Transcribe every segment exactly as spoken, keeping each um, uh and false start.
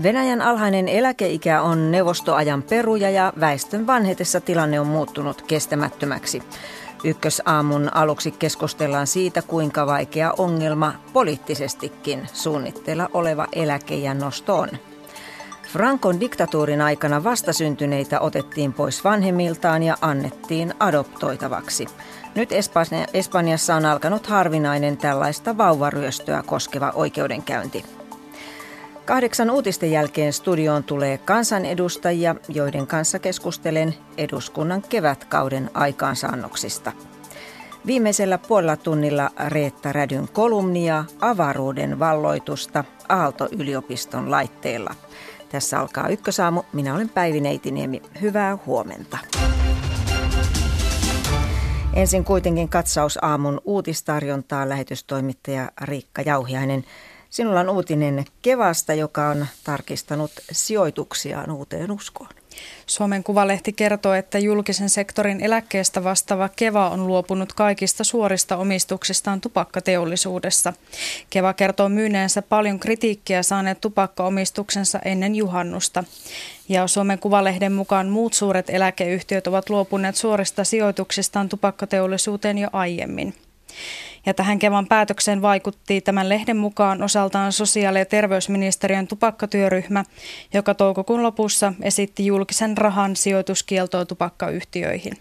Venäjän alhainen eläkeikä on neuvostoajan peruja ja väestön vanhetessa tilanne on muuttunut kestämättömäksi. Ykkösaamun aluksi keskustellaan siitä, kuinka vaikea ongelma poliittisestikin suunnitteilla oleva eläkeiän nosto on. Francon diktatuurin aikana vastasyntyneitä otettiin pois vanhemmiltaan ja annettiin adoptoitavaksi. Nyt Espanjassa on alkanut harvinainen tällaista vauvaryöstöä koskeva oikeudenkäynti. Kahdeksan uutisten jälkeen studioon tulee kansanedustajia, joiden kanssa keskustelen eduskunnan kevätkauden aikaansaannoksista. Viimeisellä puolella tunnilla Reetta Rädyn kolumnia avaruuden valloitusta Aalto-yliopiston laitteella. Tässä alkaa Ykkösaamu. Minä olen Päivi Neitiniemi. Hyvää huomenta. Ensin kuitenkin katsaus aamun uutistarjontaa, lähetystoimittaja Riikka Jauhiainen. Sinulla on uutinen Kevasta, joka on tarkistanut sijoituksiaan uuteen uskoon. Suomen Kuvalehti kertoo, että julkisen sektorin eläkkeestä vastaava Keva on luopunut kaikista suorista omistuksistaan tupakkateollisuudessa. Keva kertoo myyneensä paljon kritiikkiä saaneet tupakkaomistuksensa ennen juhannusta. Ja Suomen Kuvalehden mukaan muut suuret eläkeyhtiöt ovat luopuneet suorista sijoituksistaan tupakkateollisuuteen jo aiemmin. Ja tähän Kevan päätökseen vaikutti tämän lehden mukaan osaltaan sosiaali- ja terveysministeriön tupakkatyöryhmä, joka toukokuun lopussa esitti julkisen rahan sijoituskieltoa tupakkayhtiöihin.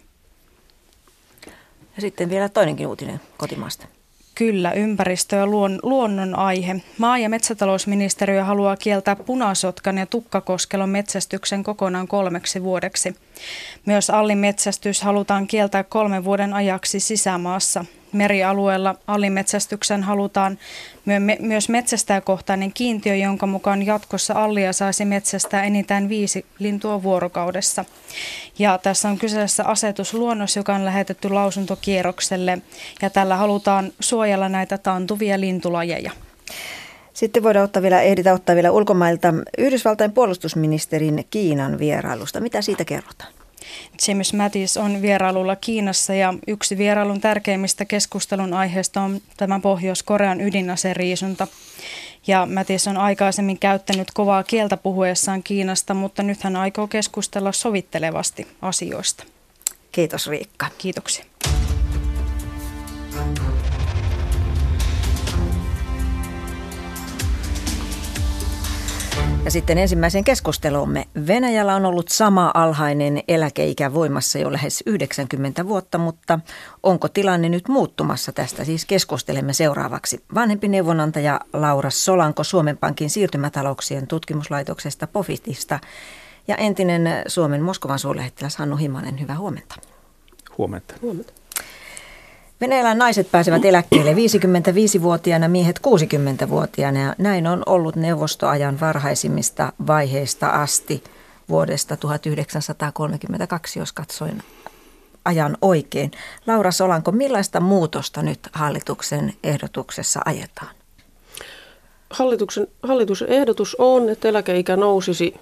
Ja sitten vielä toinenkin uutinen kotimaasta. Kyllä, ympäristö- ja luon, luonnon aihe. Maa- ja metsätalousministeriö haluaa kieltää punasotkan ja tukkakoskelon metsästyksen kokonaan kolmeksi vuodeksi. Myös allimetsästys halutaan kieltää kolmen vuoden ajaksi sisämaassa. Merialueella allimetsästyksen halutaan myös metsästäjäkohtainen kiintiö, jonka mukaan jatkossa allia saisi metsästää enintään viisi lintua vuorokaudessa. Ja tässä on kyseessä asetusluonnos, joka on lähetetty lausuntokierrokselle, ja tällä halutaan suojella näitä taantuvia lintulajeja. Sitten voidaan ottaa vielä, ehditä ottaa vielä ulkomailta Yhdysvaltain puolustusministerin Kiinan vierailusta. Mitä siitä kerrotaan? James Mattis on vierailulla Kiinassa ja yksi vierailun tärkeimmistä keskustelun aiheista on tämä Pohjois-Korean ydinaseriisunta. Ja Mattis on aikaisemmin käyttänyt kovaa kieltä puhuessaan Kiinasta, mutta nyt hän aikoo keskustella sovittelevasti asioista. Kiitos Riikka. Kiitoksia. Ja sitten ensimmäiseen keskusteluumme. Venäjällä on ollut sama alhainen eläkeikä voimassa jo lähes yhdeksänkymmentä vuotta, mutta onko tilanne nyt muuttumassa? Tästä siis keskustelemme seuraavaksi. Vanhempi neuvonantaja Laura Solanko Suomen Pankin siirtymätalouksien tutkimuslaitoksesta Pofitista ja entinen Suomen Moskovan suurlähettiläs Hannu Himanen. Hyvää huomenta. Huomenta. Huomenta. Venäjällä naiset pääsevät eläkkeelle viisikymmentäviisivuotiaana, miehet kuusikymmentävuotiaana ja näin on ollut neuvostoajan varhaisimmista vaiheista asti vuodesta tuhatyhdeksänsataakolmekymmentäkaksi, jos katsoin ajan oikein. Laura Solanko, millaista muutosta nyt hallituksen ehdotuksessa ajetaan? Hallituksen, hallituksen ehdotus on, että eläkeikä nousisi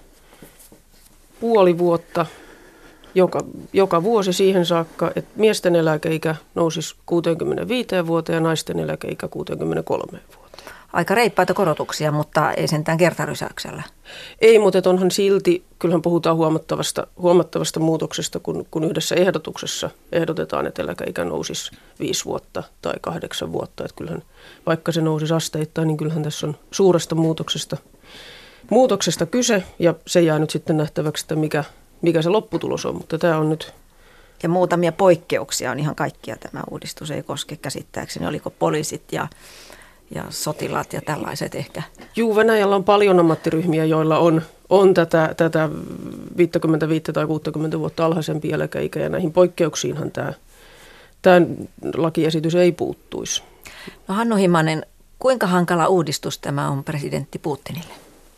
puoli vuotta Joka, joka vuosi siihen saakka, että miesten eläkeikä nousisi kuuteenkymmeneenviiteen vuoteen ja naisten eläkeikä kuuteenkymmeneenkolmeen vuoteen. Aika reippaita korotuksia, mutta ei sentään kertarysäyksellä. Ei, mutta onhan silti, kyllähän puhutaan huomattavasta, huomattavasta muutoksesta, kun, kun yhdessä ehdotuksessa ehdotetaan, että eläkeikä nousisi viisi vuotta tai kahdeksan vuotta. Että kyllähän, vaikka se nousisi asteittain, niin kyllähän tässä on suuresta muutoksesta, muutoksesta kyse ja se jää nyt sitten nähtäväksi, että mikä mikä se lopputulos on, mutta tämä on nyt. Ja muutamia poikkeuksia on ihan kaikkia tämä uudistus, ei koske käsittääkseni. Oliko poliisit ja, ja sotilaat ja tällaiset ehkä? Juu, Venäjällä on paljon ammattiryhmiä, joilla on, on tätä, tätä viisikymmentäviisi tai kuusikymmentä vuotta alhaisempi eläkeikä ja näihin poikkeuksiinhan tämä, tämä lakiesitys ei puuttuisi. No Hannu Himanen, kuinka hankala uudistus tämä on presidentti Putinille?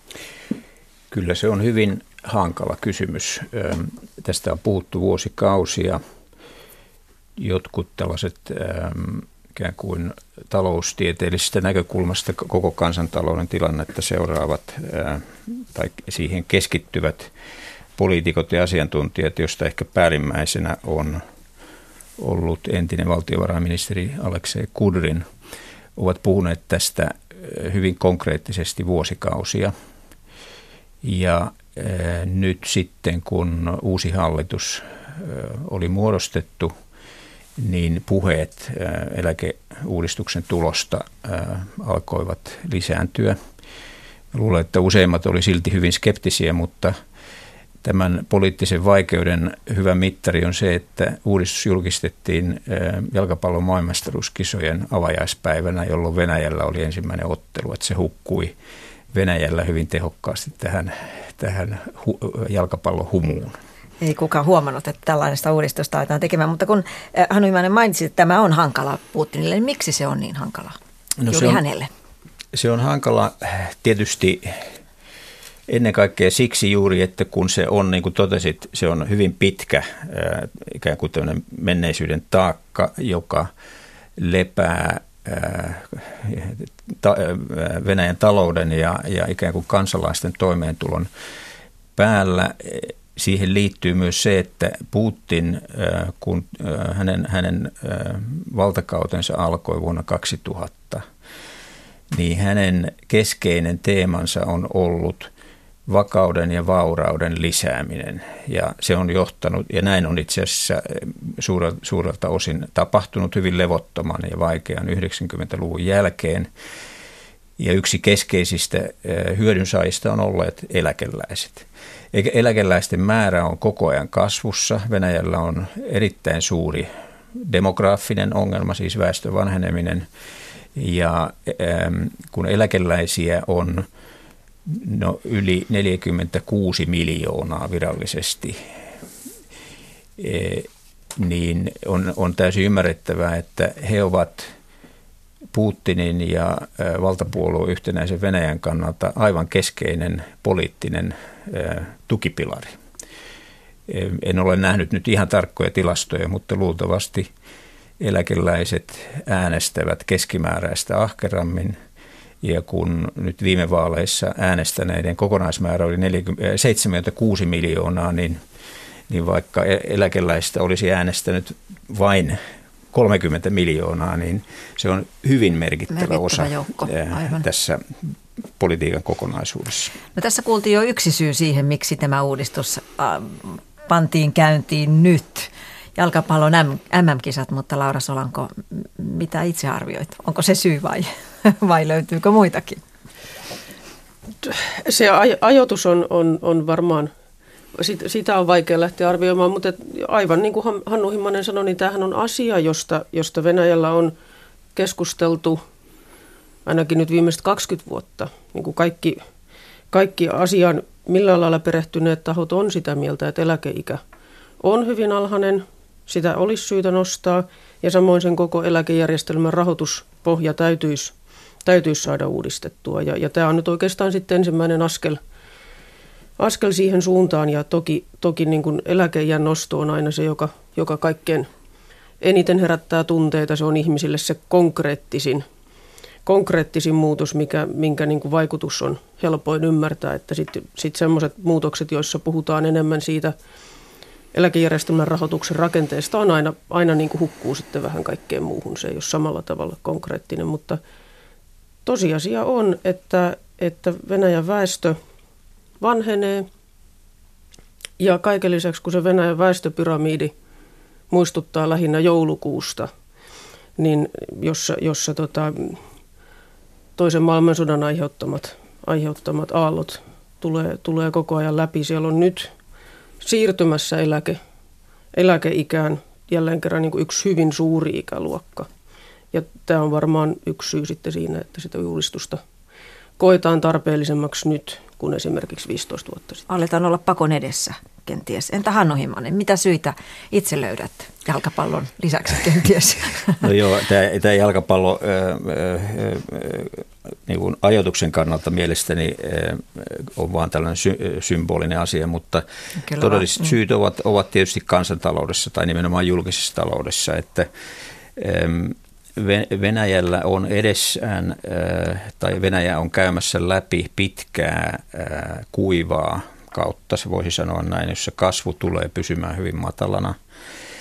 Kyllä se on hyvin hankala kysymys. Tästä on puhuttu vuosikausia. Jotkut tällaiset ikään kuin taloustieteellisestä näkökulmasta koko kansantalouden tilannetta seuraavat tai siihen keskittyvät poliitikot ja asiantuntijat, joista ehkä päällimmäisenä on ollut entinen valtiovarainministeri Aleksei Kudrin, ovat puhuneet tästä hyvin konkreettisesti vuosikausia. Ja nyt sitten, kun uusi hallitus oli muodostettu, niin puheet eläkeuudistuksen tulosta alkoivat lisääntyä. Luulen, että useimmat oli silti hyvin skeptisiä, mutta tämän poliittisen vaikeuden hyvä mittari on se, että uudistus julkistettiin jalkapallon maailmanmestaruuskisojen avajaispäivänä, jolloin Venäjällä oli ensimmäinen ottelu, että se hukkui Venäjällä hyvin tehokkaasti tähän, tähän hu, jalkapallon humuun. Ei kukaan huomannut, että tällaista uudistusta aletaan tekemään, mutta kun Hannu Immonen mainitsi, että tämä on hankala Putinille, niin miksi se on niin hankala no juuri se on, hänelle? Se on hankala tietysti ennen kaikkea siksi juuri, että kun se on, niin kuin totesit, se on hyvin pitkä ikään kuin tämmöinen menneisyyden taakka, joka lepää Venäjän talouden ja, ja ikään kuin kansalaisten toimeentulon päällä. Siihen liittyy myös se, että Putin, kun hänen, hänen valtakautensa alkoi vuonna kaksituhatta, niin hänen keskeinen teemansa on ollut vakauden ja vaurauden lisääminen. Ja se on johtanut, ja näin on itse asiassa suurelta osin tapahtunut hyvin levottoman ja vaikean yhdeksänkymmentäluvun jälkeen. Ja yksi keskeisistä hyödynsaajista on olleet eläkeläiset. Eläkeläisten määrä on koko ajan kasvussa. Venäjällä on erittäin suuri demograafinen ongelma, siis väestön vanheneminen. Ja kun eläkeläisiä on no, yli neljäkymmentäkuusi miljoonaa virallisesti, niin on, on täysin ymmärrettävää, että he ovat Putinin ja valtapuolueen yhtenäisen Venäjän kannalta aivan keskeinen poliittinen tukipilari. En ole nähnyt nyt ihan tarkkoja tilastoja, mutta luultavasti eläkeläiset äänestävät keskimääräistä ahkerammin. Ja kun nyt viime vaaleissa äänestäneiden kokonaismäärä oli seitsemänkymmentäkuusi miljoonaa, niin, niin vaikka eläkeläistä olisi äänestänyt vain kolmekymmentä miljoonaa, niin se on hyvin merkittävä, merkittävä osa joukko. Tässä politiikan kokonaisuudessa. No, tässä kuultiin jo yksi syy siihen, miksi tämä uudistus äh, pantiin käyntiin nyt. Jalkapallon M M-kisat, mutta Laura Solanko, mitä itse arvioit? Onko se syy vai, vai löytyykö muitakin? Se aj- ajoitus on, on, on varmaan, sitä, sitä on vaikea lähteä arvioimaan, mutta aivan niin kuin Hannu Immonen sanoi, niin tämähän on asia, josta, josta Venäjällä on keskusteltu ainakin nyt viimeiset kaksikymmentä vuotta. Niin kuin kaikki, kaikki asian millä lailla perehtyneet tahot on sitä mieltä, että eläkeikä on hyvin alhainen, sitä olisi syytä nostaa ja samoin sen koko eläkejärjestelmän rahoituspohja täytyisi, täytyisi saada uudistettua. Ja, ja tämä on nyt oikeastaan sitten ensimmäinen askel, askel siihen suuntaan ja toki, toki niin kuin eläkeiän nosto on aina se, joka, joka kaikkein eniten herättää tunteita. Se on ihmisille se konkreettisin, konkreettisin muutos, mikä, minkä niin kuin vaikutus on helpoin ymmärtää. Että sitten sit sellaiset muutokset, joissa puhutaan enemmän siitä eläkejärjestelmän rahoituksen rakenteesta, on aina, aina niin kuin hukkuu sitten vähän kaikkeen muuhun. Se ei ole samalla tavalla konkreettinen, mutta tosiasia on, että, että Venäjän väestö vanhenee ja kaiken lisäksi, kun se Venäjän väestöpyramiidi muistuttaa lähinnä joulukuusta, niin jossa, jossa tota, toisen maailmansodan aiheuttamat, aiheuttamat aallot tulee, tulee koko ajan läpi. Siellä on nyt siirtymässä eläke, eläkeikään jälleen kerran niin kuin yksi hyvin suuri ikäluokka. Ja tämä on varmaan yksi syy sitten siinä, että sitä uudistusta koetaan tarpeellisemmaksi nyt kuin esimerkiksi viisitoista vuotta sitten. Aletaan olla pakon edessä kenties. Entä Hannu Immonen, mitä syitä itse löydät jalkapallon lisäksi kenties? No joo, tämä, tämä jalkapallo äh, äh, niin kuin ajoituksen kannalta mielestäni äh, on vaan tällainen sy- symbolinen asia, mutta kyllä todelliset va- syyt ovat, ovat tietysti kansantaloudessa tai nimenomaan julkisessa taloudessa, että ähm, Venäjällä on edessään, tai Venäjä on käymässä läpi pitkää kuivaa kautta, se voisi sanoa näin, jossa kasvu tulee pysymään hyvin matalana.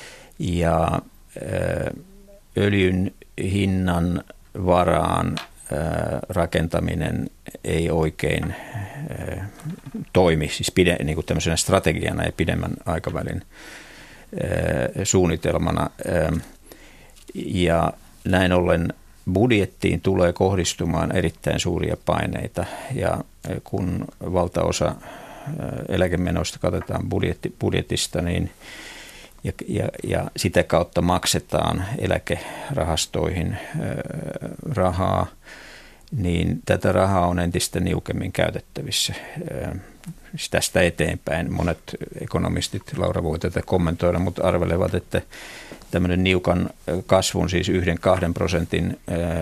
Ja öljyn hinnan varaan rakentaminen ei oikein toimi, siis pide, niin kuin tämmöisenä strategiana ja pidemmän aikavälin suunnitelmana. Ja näin ollen budjettiin tulee kohdistumaan erittäin suuria paineita, ja kun valtaosa eläkemenoista katsotaan budjetti, budjetista, niin ja, ja, ja sitä kautta maksetaan eläkerahastoihin rahaa, niin tätä rahaa on entistä niukemmin käytettävissä. Tästä eteenpäin monet ekonomistit, Laura voi tätä kommentoida, mutta arvelevat, että tämmöinen niukan kasvun, siis yhden kahden prosentin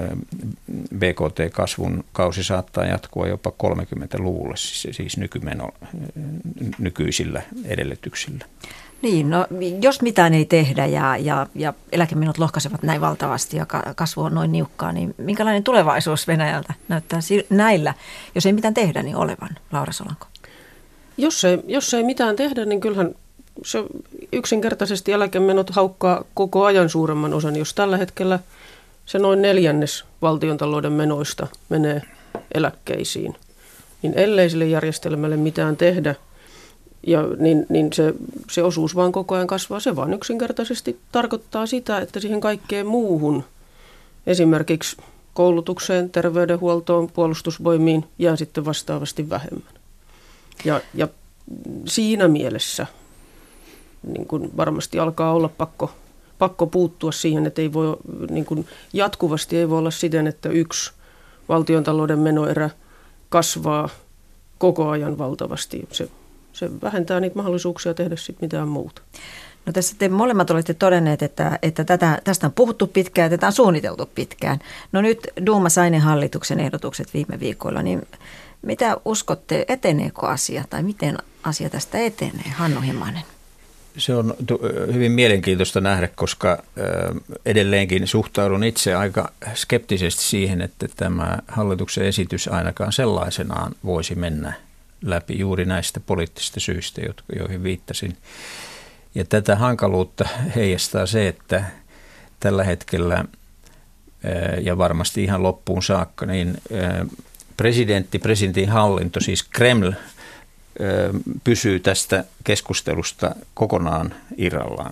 B K T-kasvun kausi saattaa jatkua jopa kolmekymmentäluvulle, siis nykymeno, nykyisillä edellytyksillä. Niin, no jos mitään ei tehdä ja, ja, ja eläkemenot lohkaisevat näin valtavasti ja kasvu on noin niukkaa, niin minkälainen tulevaisuus Venäjältä näyttää näillä, jos ei mitään tehdä, niin olevan? Laura Solanko? Jos ei, jos ei mitään tehdä, niin kyllähän se yksinkertaisesti eläkemenot haukkaa koko ajan suuremman osan. Jos tällä hetkellä se noin neljännes valtiontalouden menoista menee eläkkeisiin, niin ellei sille järjestelmälle mitään tehdä, ja niin, niin se, se osuus vaan koko ajan kasvaa. Se vaan yksinkertaisesti tarkoittaa sitä, että siihen kaikkeen muuhun, esimerkiksi koulutukseen, terveydenhuoltoon, puolustusvoimiin, jää sitten vastaavasti vähemmän. Ja, ja siinä mielessä niin kuin varmasti alkaa olla pakko, pakko puuttua siihen, että ei voi, niin kuin jatkuvasti ei voi olla siten, että yksi valtiontalouden menoerä kasvaa koko ajan valtavasti. Se, se vähentää niitä mahdollisuuksia tehdä sitten mitään muuta. No tässä te molemmat olette todenneet, että, että tätä, tästä on puhuttu pitkään ja tätä on suunniteltu pitkään. No nyt Duuma sai ne hallituksen ehdotukset viime viikolla, niin mitä uskotte, eteneekö asia tai miten asia tästä etenee? Hannu Himanen. Se on hyvin mielenkiintoista nähdä, koska edelleenkin suhtaudun itse aika skeptisesti siihen, että tämä hallituksen esitys ainakaan sellaisenaan voisi mennä läpi juuri näistä poliittisista syistä, joihin viittasin. Ja tätä hankaluutta heijastaa se, että tällä hetkellä ja varmasti ihan loppuun saakka, niin presidentti, presidentin hallinto, siis Kreml, pysyy tästä keskustelusta kokonaan irrallaan.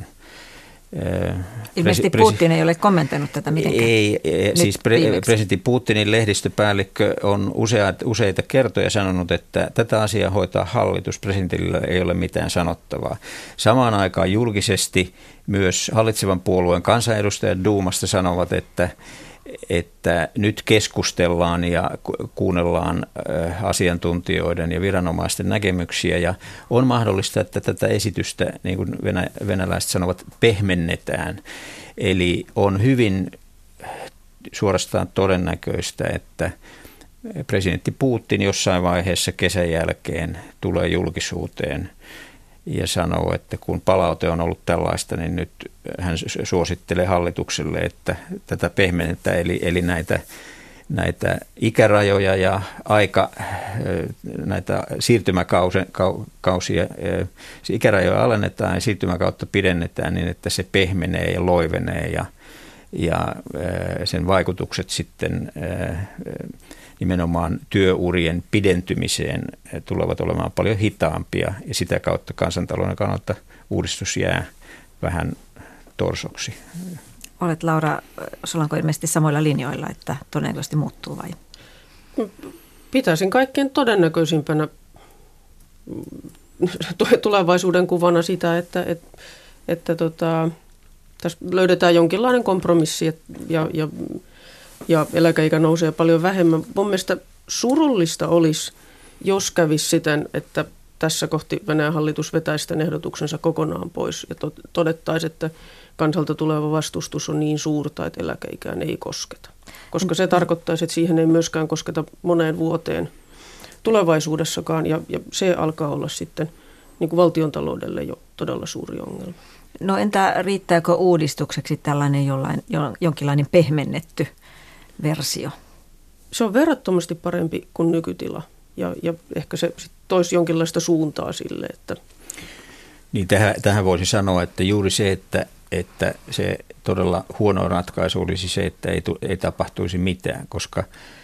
Ilmeisesti Putin ei ole kommentoinut tätä mitenkään. Ei, siis pre- presidentti Putinin lehdistöpäällikkö on useat, useita kertoja sanonut, että tätä asiaa hoitaa hallitus, presidentillä ei ole mitään sanottavaa. Samaan aikaan julkisesti myös hallitsevan puolueen kansanedustajat Duumasta sanovat, että että nyt keskustellaan ja kuunnellaan asiantuntijoiden ja viranomaisten näkemyksiä ja on mahdollista, että tätä esitystä, niin kuin venäläiset sanovat, pehmennetään. Eli on hyvin suorastaan todennäköistä, että presidentti Putin jossain vaiheessa kesän jälkeen tulee julkisuuteen ja sanoo, että kun palaute on ollut tällaista, niin nyt hän suosittelee hallitukselle, että tätä pehmennetään, eli, eli näitä, näitä ikärajoja ja aika, näitä siirtymäkausia, ikärajoja alennetaan ja siirtymäkautta pidennetään niin, että se pehmenee ja loivenee ja, ja sen vaikutukset sitten nimenomaan työurien pidentymiseen tulevat olemaan paljon hitaampia ja sitä kautta kansantalouden kannalta uudistus jää vähän torsoksi. Olet Laura Solanko ilmeisesti samoilla linjoilla, että todennäköisesti muuttuu vai? Pitäisin kaikkein todennäköisimpänä tulevaisuuden kuvana sitä, että, että, että tota, tässä löydetään jonkinlainen kompromissi ja, ja ja eläkeikä nousee paljon vähemmän. Mun mielestä surullista olisi, jos kävisi siten, että tässä kohti Venäjän hallitus vetäisi tämän ehdotuksensa kokonaan pois ja todettaisiin, että kansalta tuleva vastustus on niin suurta, että eläkeikään ei kosketa. Koska se tarkoittaisi, että siihen ei myöskään kosketa moneen vuoteen tulevaisuudessakaan ja, ja se alkaa olla sitten niin kuin valtiontaloudelle jo todella suuri ongelma. No entä riittääkö uudistukseksi tällainen jollain, jonkinlainen pehmennetty versio? Se on verrattomasti parempi kuin nykytila ja, ja ehkä se sit toisi jonkinlaista suuntaa sille, että... Niin tähän, tähän voisi sanoa, että juuri se, että, että se todella huono ratkaisu olisi se, että ei, ei tapahtuisi mitään, koska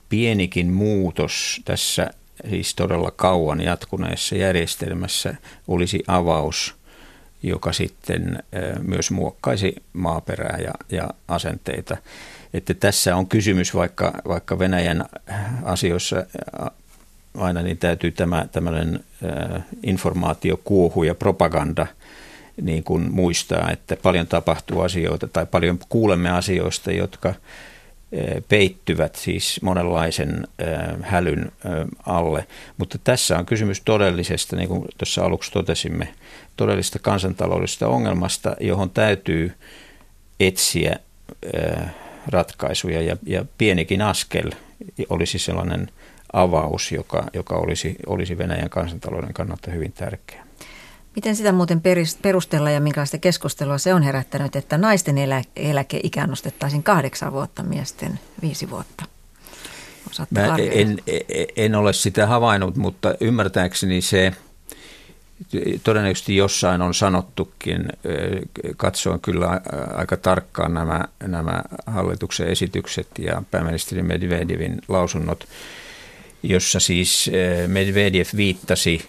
pienikin muutos tässä siis todella kauan jatkuneessa järjestelmässä olisi avaus, joka sitten myös muokkaisi maaperää ja, ja asenteita. Että tässä on kysymys, vaikka, vaikka Venäjän asioissa aina niin täytyy tämä tämmöinen informaatiokuohu ja propaganda niin kuin muistaa, että paljon tapahtuu asioita tai paljon kuulemme asioista, jotka peittyvät siis monenlaisen hälyn alle. Mutta tässä on kysymys todellisesta, niin kuin tuossa aluksi totesimme, todellisesta kansantaloudellisesta ongelmasta, johon täytyy etsiä ratkaisuja ja, ja pienikin askel olisi sellainen avaus, joka, joka olisi, olisi Venäjän kansantalouden kannalta hyvin tärkeä. Miten sitä muuten perustella ja minkälaista keskustelua se on herättänyt, että naisten elä, eläkeikä nostettaisiin kahdeksan vuotta, miesten viisi vuotta? Mä en, en ole sitä havainnut, mutta ymmärtääkseni se todennäköisesti jossain on sanottukin. Katsoin kyllä aika tarkkaan nämä, nämä hallituksen esitykset ja pääministeri Medvedevin lausunnot, jossa siis Medvedev viittasi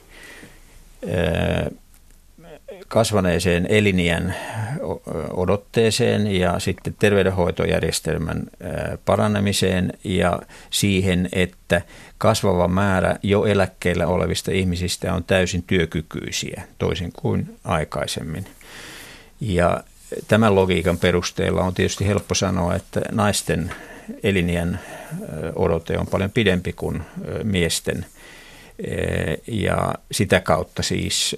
kasvaneeseen eliniän odotteeseen ja sitten terveydenhoitojärjestelmän paranemiseen ja siihen, että kasvava määrä jo eläkkeellä olevista ihmisistä on täysin työkykyisiä, toisin kuin aikaisemmin. Ja tämän logiikan perusteella on tietysti helppo sanoa, että naisten eliniän odote on paljon pidempi kuin miesten. Ja sitä kautta siis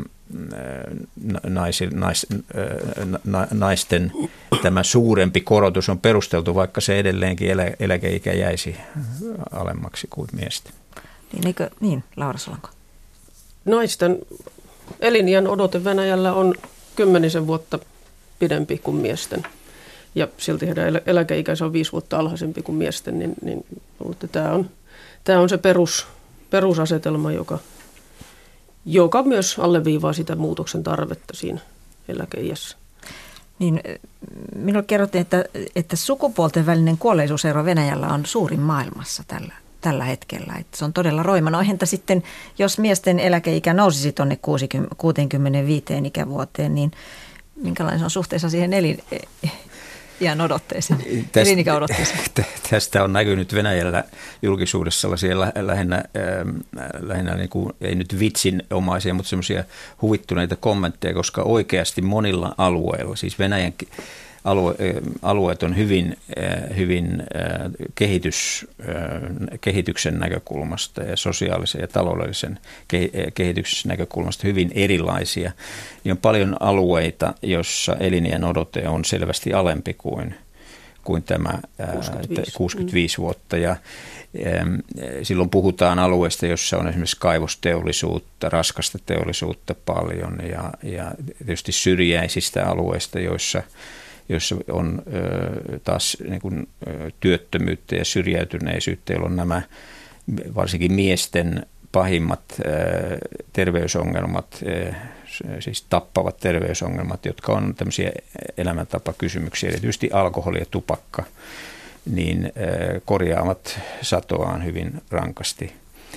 naisten tämä suurempi korotus on perusteltu, vaikka se edelleenkin elä, eläkeikä jäisi alemmaksi kuin miesten. Niin, eikö, niin Laura Solanko? Naisten eliniän odote Venäjällä on kymmenisen vuotta pidempi kuin miesten. Ja silti heidän eläkeikänsä on viisi vuotta alhaisempi kuin miesten, niin, niin tämä on, tämä on se perus, perusasetelma, joka, joka myös alleviivaa sitä muutoksen tarvetta siinä eläkeiässä. Niin, minulle kerrottiin, että, että sukupuolten välinen kuolleisuusero Venäjällä on suurin maailmassa tällä, tällä hetkellä. Että se on todella roima. No entä sitten, jos miesten eläkeikä nousisi tuonne kuuteenkymmeneenviiteen ikävuoteen, niin minkälainen se on suhteessa siihen elin... Iän odotteeseen, elinikäodotteeseen. Tästä on näkynyt Venäjällä julkisuudessa sellaisia lähinnä, lähinnä niin kuin, ei nyt vitsinomaisia, mutta semmoisia huvittuneita kommentteja, koska oikeasti monilla alueilla, siis Venäjän alue, alueet on hyvin, hyvin kehitys, kehityksen näkökulmasta ja sosiaalisen ja taloudellisen kehityksen näkökulmasta hyvin erilaisia. Niin on paljon alueita, jossa eliniän odote on selvästi alempi kuin, kuin tämä kuusikymmentäviisi, kuusikymmentäviisi vuotta. Ja silloin puhutaan alueista, jossa on esimerkiksi kaivosteollisuutta, raskasta teollisuutta paljon ja, ja tietysti syrjäisistä alueista, joissa joissa on ö, taas niin kuin, ö, työttömyyttä ja syrjäytyneisyyttä, jolloin nämä varsinkin miesten pahimmat ö, terveysongelmat, ö, siis tappavat terveysongelmat, jotka on tämmöisiä elämäntapakysymyksiä, erityisesti alkoholi ja tupakka, niin ö, korjaavat satoaan hyvin rankasti.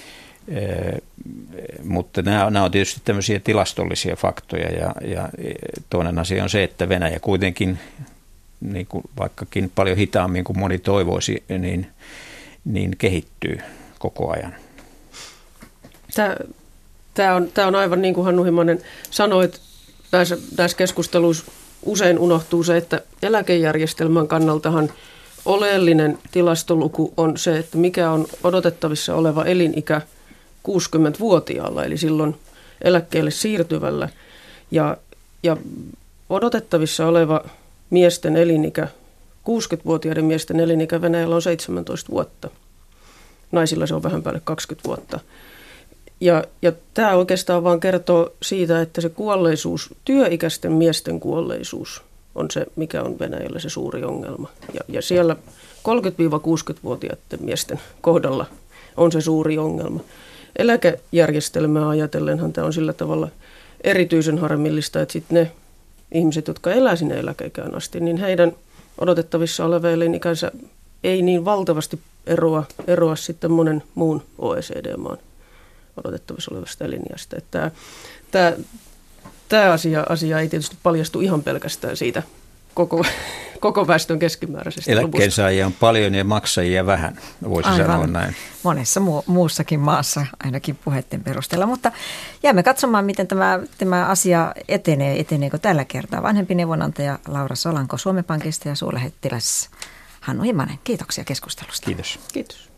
Mutta nämä, nämä on tietysti tämmöisiä tilastollisia faktoja ja, ja toinen asia on se, että Venäjä kuitenkin, niin kuin vaikkakin paljon hitaammin kuin moni toivoisi, niin, niin kehittyy koko ajan. Tämä, tämä, on, tämä on aivan niin kuin Hannu Himonen sanoi, että tässä, tässä keskustelussa usein unohtuu se, että eläkejärjestelmän kannaltahan oleellinen tilastoluku on se, että mikä on odotettavissa oleva elinikä kuusikymmentävuotiaalla, eli silloin eläkkeelle siirtyvällä. Ja, ja odotettavissa oleva miesten elinikä, kuusikymmentävuotiaiden miesten elinikä Venäjällä on seitsemäntoista vuotta. Naisilla se on vähän päälle kaksikymmentä vuotta. Ja, ja tämä oikeastaan vaan kertoo siitä, että se kuolleisuus, työikäisten miesten kuolleisuus on se, mikä on Venäjällä se suuri ongelma. Ja, ja siellä kolmekymmentä-kuusikymmentävuotiaiden miesten kohdalla on se suuri ongelma. Eläkejärjestelmää ajatellenhan tämä on sillä tavalla erityisen harmillista, että sitten ne ihmiset, jotka elää sinne eläkeikään asti, niin heidän odotettavissa oleva elinikänsä ei niin valtavasti eroa, eroa sitten monen muun O E C D-maan odotettavissa olevasta linjasta. Tämä, tämä, tämä asia, asia ei tietysti paljastu ihan pelkästään siitä koko, koko väestön keskimääräisestä luvusta. Eläkkeensaajia on paljon ja maksajia vähän, voisi Aivan. sanoa näin. Monessa mu- muussakin maassa, ainakin puheiden perusteella. Mutta jäämme katsomaan, miten tämä, tämä asia etenee. Eteneekö tällä kertaa? Vanhempi neuvonantaja Laura Solanko Suomen Pankista ja suurlähettiläs Hannu Immonen. Kiitoksia keskustelusta. Kiitos. Kiitos.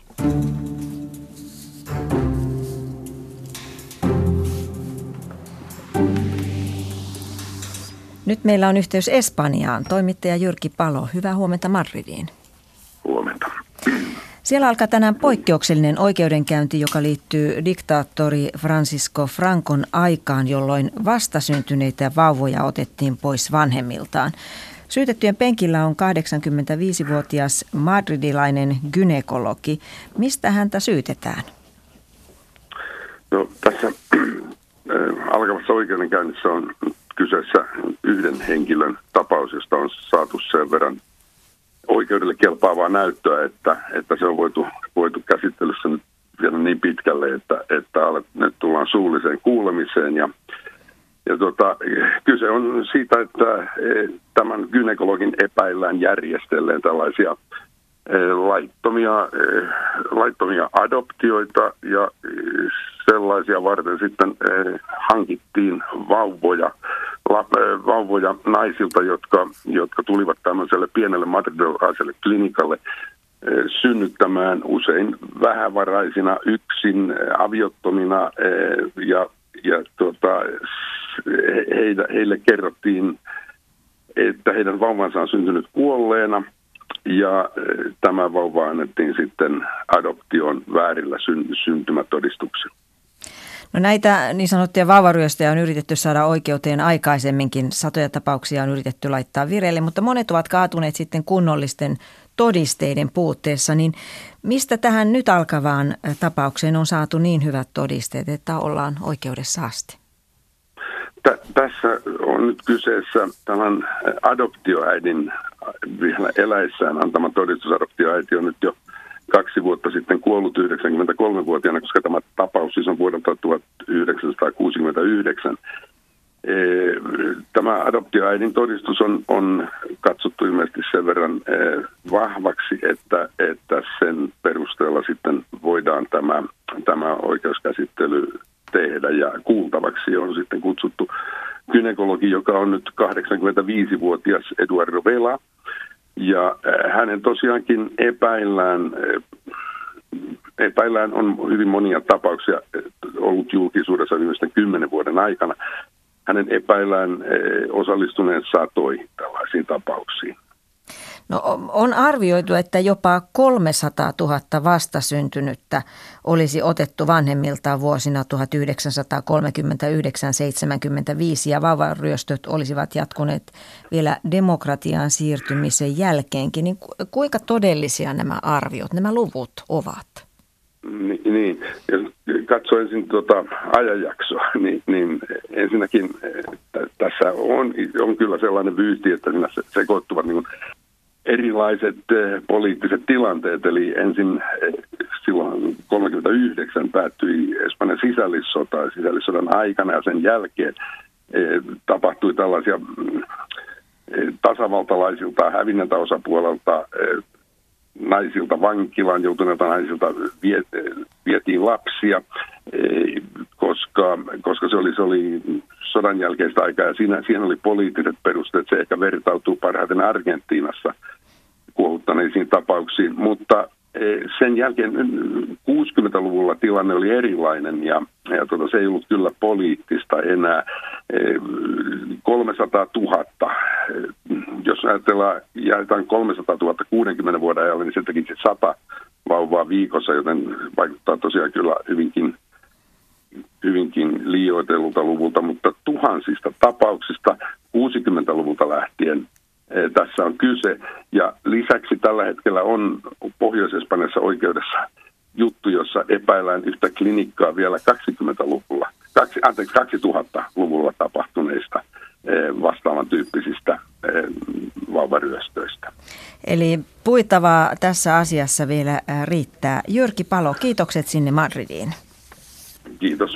Nyt meillä on yhteys Espanjaan. Toimittaja Jyrki Palo. Hyvää huomenta Madridiin. Huomenta. Siellä alkaa tänään poikkeuksellinen oikeudenkäynti, joka liittyy diktaattori Francisco Francon aikaan, jolloin vastasyntyneitä vauvoja otettiin pois vanhemmiltaan. Syytettyjen penkillä on kahdeksankymmentäviisivuotias madridilainen gynekologi. Mistä häntä syytetään? No, tässä äh, alkavassa oikeudenkäynnissä on kyseessä yhden henkilön tapaus, josta on saatu sen verran oikeudelle kelpaavaa näyttöä, että, että se on voitu, voitu käsittelyssä nyt vielä niin pitkälle, että, että nyt tullaan suulliseen kuulemiseen. Ja, ja tuota, kyse on siitä, että tämän gynekologin epäillään järjestelleen tällaisia laittomia, laittomia adoptioita ja sellaisia varten sitten hankittiin vauvoja, vauvoja naisilta, jotka, jotka tulivat tämmöiselle pienelle madridilaiselle klinikalle synnyttämään usein vähävaraisina, yksin, aviottomina ja, ja tuota, heille, heille kerrottiin, että heidän vauvansa on syntynyt kuolleena. Ja tämä vauva annettiin sitten adoption väärillä syntymätodistuksilla. No näitä niin sanottuja vauvaryöstöjä on yritetty saada oikeuteen aikaisemminkin. Satoja tapauksia on yritetty laittaa vireille, mutta monet ovat kaatuneet sitten kunnollisten todisteiden puutteessa. Niin mistä tähän nyt alkavaan tapaukseen on saatu niin hyvät todisteet, että ollaan oikeudessa asti? Tä, tässä on nyt kyseessä tällainen adoptioäidin vielä eläessään antama todistus. Adoptioäiti on nyt jo kaksi vuotta sitten kuollut yhdeksänkymmentäkolmevuotiaana, koska tämä tapaus siis on vuodelta tuhatyhdeksänsataakuusikymmentäyhdeksän. Tämä adoptioäidin todistus on, on katsottu ilmeisesti sen verran vahvaksi, että, että sen perusteella sitten voidaan tämä, tämä oikeuskäsittely tehdä, ja kuultavaksi on sitten kutsuttu gynekologi, joka on nyt kahdeksankymmentäviisivuotias Eduardo Vela, ja hänen tosiaankin epäillään, epäillään on hyvin monia tapauksia ollut julkisuudessa viimeisten kymmenen vuoden aikana. Hänen epäillään osallistuneen satoi tällaisiin tapauksiin. No, on arvioitu, että jopa kolmesataatuhatta vastasyntynyttä olisi otettu vanhemmiltaan vuosina tuhatyhdeksänsataakolmekymmentäyhdeksän seitsemänkymmentäviisi ja vauvaryöstöt olisivat jatkuneet vielä demokratiaan siirtymisen jälkeenkin. Niin kuinka todellisia nämä arviot, nämä luvut ovat? Niin, niin. Jos katsoo ensin tuota ajanjaksoa, niin, niin ensinnäkin t- tässä on, on kyllä sellainen vyyhti, että siinä sekoittuvat niin kuin erilaiset poliittiset tilanteet, eli ensin silloin kolmekymmentäyhdeksän päättyi Espanjan sisällissota, sisällissodan aikana, ja sen jälkeen tapahtui tällaisia tasavaltalaisilta hävinnältä osapuolelta naisilta vankilaan joutuneilta naisilta vietiin lapsia, koska, koska se oli, se oli sodan jälkeistä aikaa, ja siinä, siinä oli poliittiset perusteet. Se ehkä vertautuu parhaiten Argentiinassa kuohuttaneisiin tapauksiin, mutta sen jälkeen kuusikymmentäluvulla tilanne oli erilainen, ja, ja tuota, se ei ollut kyllä poliittista enää. kolmesataatuhatta, jos ajatellaan, jaetaan kolmesataatuhatta kuudenkymmenen vuoden ajalle, niin se tekisi sata vauvaa viikossa, joten vaikuttaa tosiaan kyllä hyvinkin, hyvinkin liioitellulta luvulta, mutta tuhansista tapauksista kuusikymmentäluvulta lähtien tässä on kyse, ja lisäksi tällä hetkellä on Pohjois-Espanjassa oikeudessa juttu, jossa epäillään yhtä klinikkaa vielä kaksikymmentäluvulla, kaksi, anteeksi, kaksituhattaluvulla tapahtuneista vastaavan tyyppisistä vauvaryöstöistä. Eli puitavaa tässä asiassa vielä riittää. Jyrki Palo, kiitokset sinne Madridiin. Kiitos.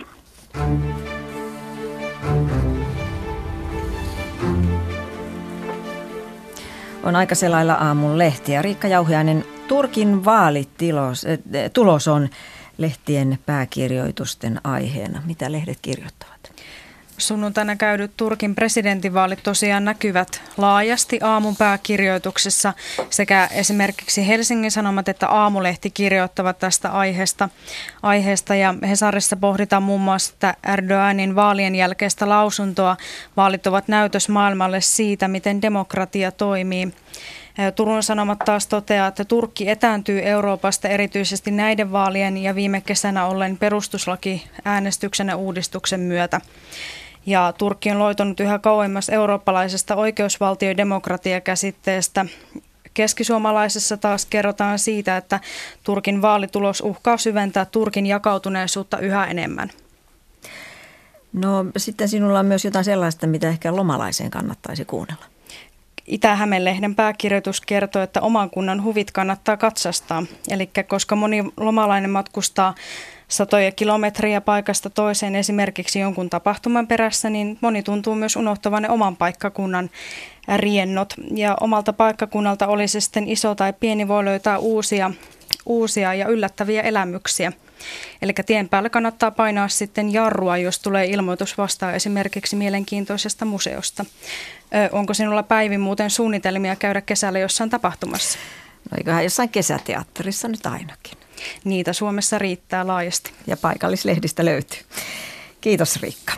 On aika selailla aamun lehtiä. Riikka Jauhiainen, Turkin vaalitulos tulos on lehtien pääkirjoitusten aiheena. Mitä lehdet kirjoittavat? Sunnuntaina käydyt Turkin presidentinvaalit tosiaan näkyvät laajasti aamun pääkirjoituksessa sekä esimerkiksi Helsingin Sanomat että Aamulehti kirjoittavat tästä aiheesta. aiheesta ja Hesarissa pohditaan muun muassa että Erdoganin vaalien jälkeistä lausuntoa. Vaalit ovat näytös maailmalle siitä, miten demokratia toimii. Turun Sanomat taas toteaa, että Turkki etääntyy Euroopasta erityisesti näiden vaalien ja viime kesänä ollen perustuslakiäänestyksen ja uudistuksen myötä. Ja Turkki on loitonut yhä kauemmas eurooppalaisesta oikeusvaltio- ja demokratiakäsitteestä. Keskisuomalaisessa taas kerrotaan siitä, että Turkin vaalitulos uhkaa syventää Turkin jakautuneisuutta yhä enemmän. No sitten sinulla on myös jotain sellaista, mitä ehkä lomalaiseen kannattaisi kuunnella. Itä-Hämeen-lehden pääkirjoitus kertoo, että oman kunnan huvit kannattaa katsastaa. Eli koska moni lomalainen matkustaa satoja kilometriä paikasta toiseen esimerkiksi jonkun tapahtuman perässä, niin moni tuntuu myös unohtavan ne oman paikkakunnan riennot. Ja omalta paikkakunnalta oli se sitten iso tai pieni, voi löytää uusia, uusia ja yllättäviä elämyksiä. Eli tien päällä kannattaa painaa sitten jarrua, jos tulee ilmoitus vastaan esimerkiksi mielenkiintoisesta museosta. Ö, onko sinulla Päivi muuten suunnitelmia käydä kesällä jossain tapahtumassa? No eiköhän jossain kesäteatterissa nyt ainakin. Niitä Suomessa riittää laajasti. Ja paikallislehdistä löytyy. Kiitos Riikka.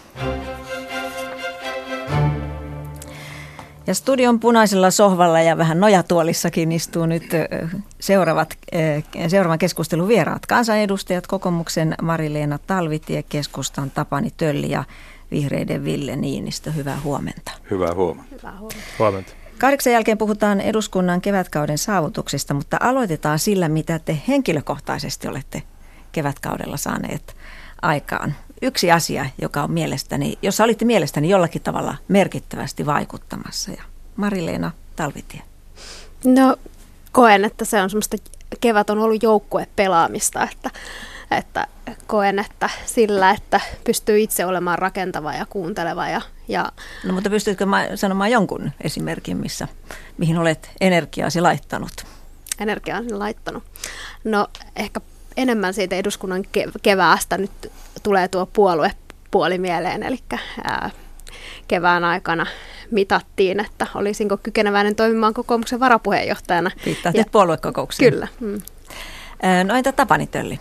Ja studion punaisella sohvalla ja vähän nojatuolissakin istuu nyt seuraavat, seuraavan keskustelun vieraat. Kansanedustajat, kokoomuksen Mari-Leena Talvitie, keskustan Tapani Tölli ja vihreiden Ville Niinistö. Hyvää huomenta. Hyvää huomenta. Hyvää huomenta. Huomenta. Kahdeksan jälkeen puhutaan eduskunnan kevätkauden saavutuksista, mutta aloitetaan sillä, mitä te henkilökohtaisesti olette kevätkaudella saaneet aikaan. Yksi asia, joka on mielestäni, jossa olitte mielestäni jollakin tavalla merkittävästi vaikuttamassa. Ja Mari-Leena Talvitie. No koen, että se on semmoista, kevät on ollut joukkuepelaamista, että, että koen, että sillä, että pystyy itse olemaan rakentava ja kuunteleva. Ja, ja no mutta pystytkö sanomaan jonkun esimerkin, missä, mihin olet energiaasi laittanut? Energiaasi laittanut. No ehkä enemmän siitä eduskunnan keväästä nyt tulee tuo puoluepuoli mieleen, eli ää, kevään aikana mitattiin, että olisinko kykeneväinen toimimaan kokoomuksen varapuheenjohtajana. Viittaat nyt puoluekokoukseen. Kyllä. Mm. No entä Tapani Tölli?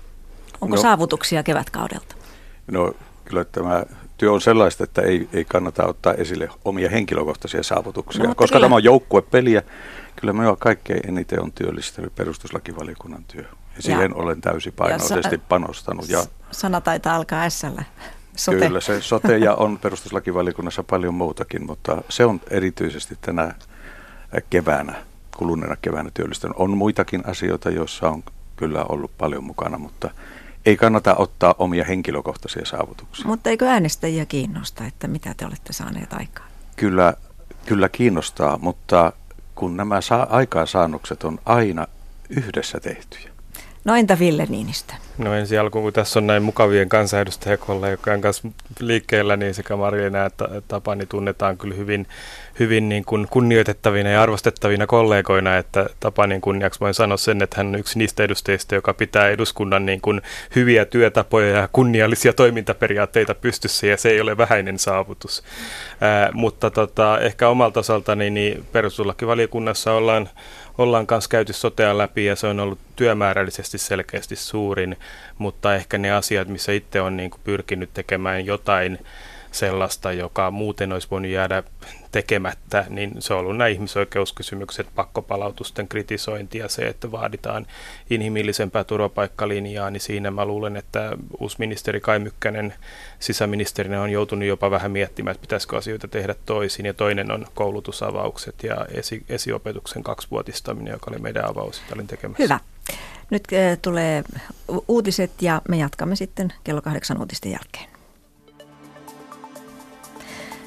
Onko no, saavutuksia kevätkaudelta? No kyllä tämä työ on sellaista, että ei, ei kannata ottaa esille omia henkilökohtaisia saavutuksia, no, koska kyllä. Tämä on joukkuepeliä. Kyllä minua kaikkein eniten on työllistänyt perustuslakivaliokunnan työ. Ja siihen ja, olen täysipainoisesti sa- panostanut. Ja sana taitaa alkaa ässällä. Sote. Kyllä se sote ja on perustuslakivaliokunnassa paljon muutakin, mutta se on erityisesti tänä keväänä, kuluneena keväänä työllistänyt. On muitakin asioita, joissa on kyllä ollut paljon mukana, mutta ei kannata ottaa omia henkilökohtaisia saavutuksia. Mutta eikö äänestäjiä kiinnosta, että mitä te olette saaneet aikaan? Kyllä, kyllä kiinnostaa, mutta kun nämä saa, aikaansaannokset on aina yhdessä tehtyjä. No entä Ville Niinistö? No ensi alkuun, kun tässä on näin mukavien kansanedustajakollegojen kanssa liikkeellä, niin sekä Mari-Leena että Tapani tunnetaan kyllä hyvin, hyvin niin kuin kunnioitettavina ja arvostettavina kollegoina, että Tapanin kunniaksi voin sanoa sen, että hän on yksi niistä edustajista, joka pitää eduskunnan niin kuin hyviä työtapoja ja kunniallisia toimintaperiaatteita pystyssä, ja se ei ole vähäinen saavutus. Ää, mutta tota, ehkä omalta osaltani niin perustuslakivaliokunnassa ollaan Ollaan kanssa käyty sotea läpi ja se on ollut työmäärällisesti selkeästi suurin, mutta ehkä ne asiat, missä itse on niin kuin pyrkinyt tekemään jotain sellaista, joka muuten olisi voinut jäädä tekemättä, niin se on ollut nämä ihmisoikeuskysymykset, pakkopalautusten kritisointi ja se, että vaaditaan inhimillisempää turvapaikkalinjaa, niin siinä mä luulen, että uusi ministeri Kai Mykkänen sisäministerinä on joutunut jopa vähän miettimään, että pitäisikö asioita tehdä toisin, ja toinen on koulutusavaukset ja esi- esiopetuksen kaksivuotistaminen, joka oli meidän avaus, jota olin tekemässä. Hyvä. Nyt äh, tulee uutiset ja me jatkamme sitten kello kahdeksan uutisten jälkeen.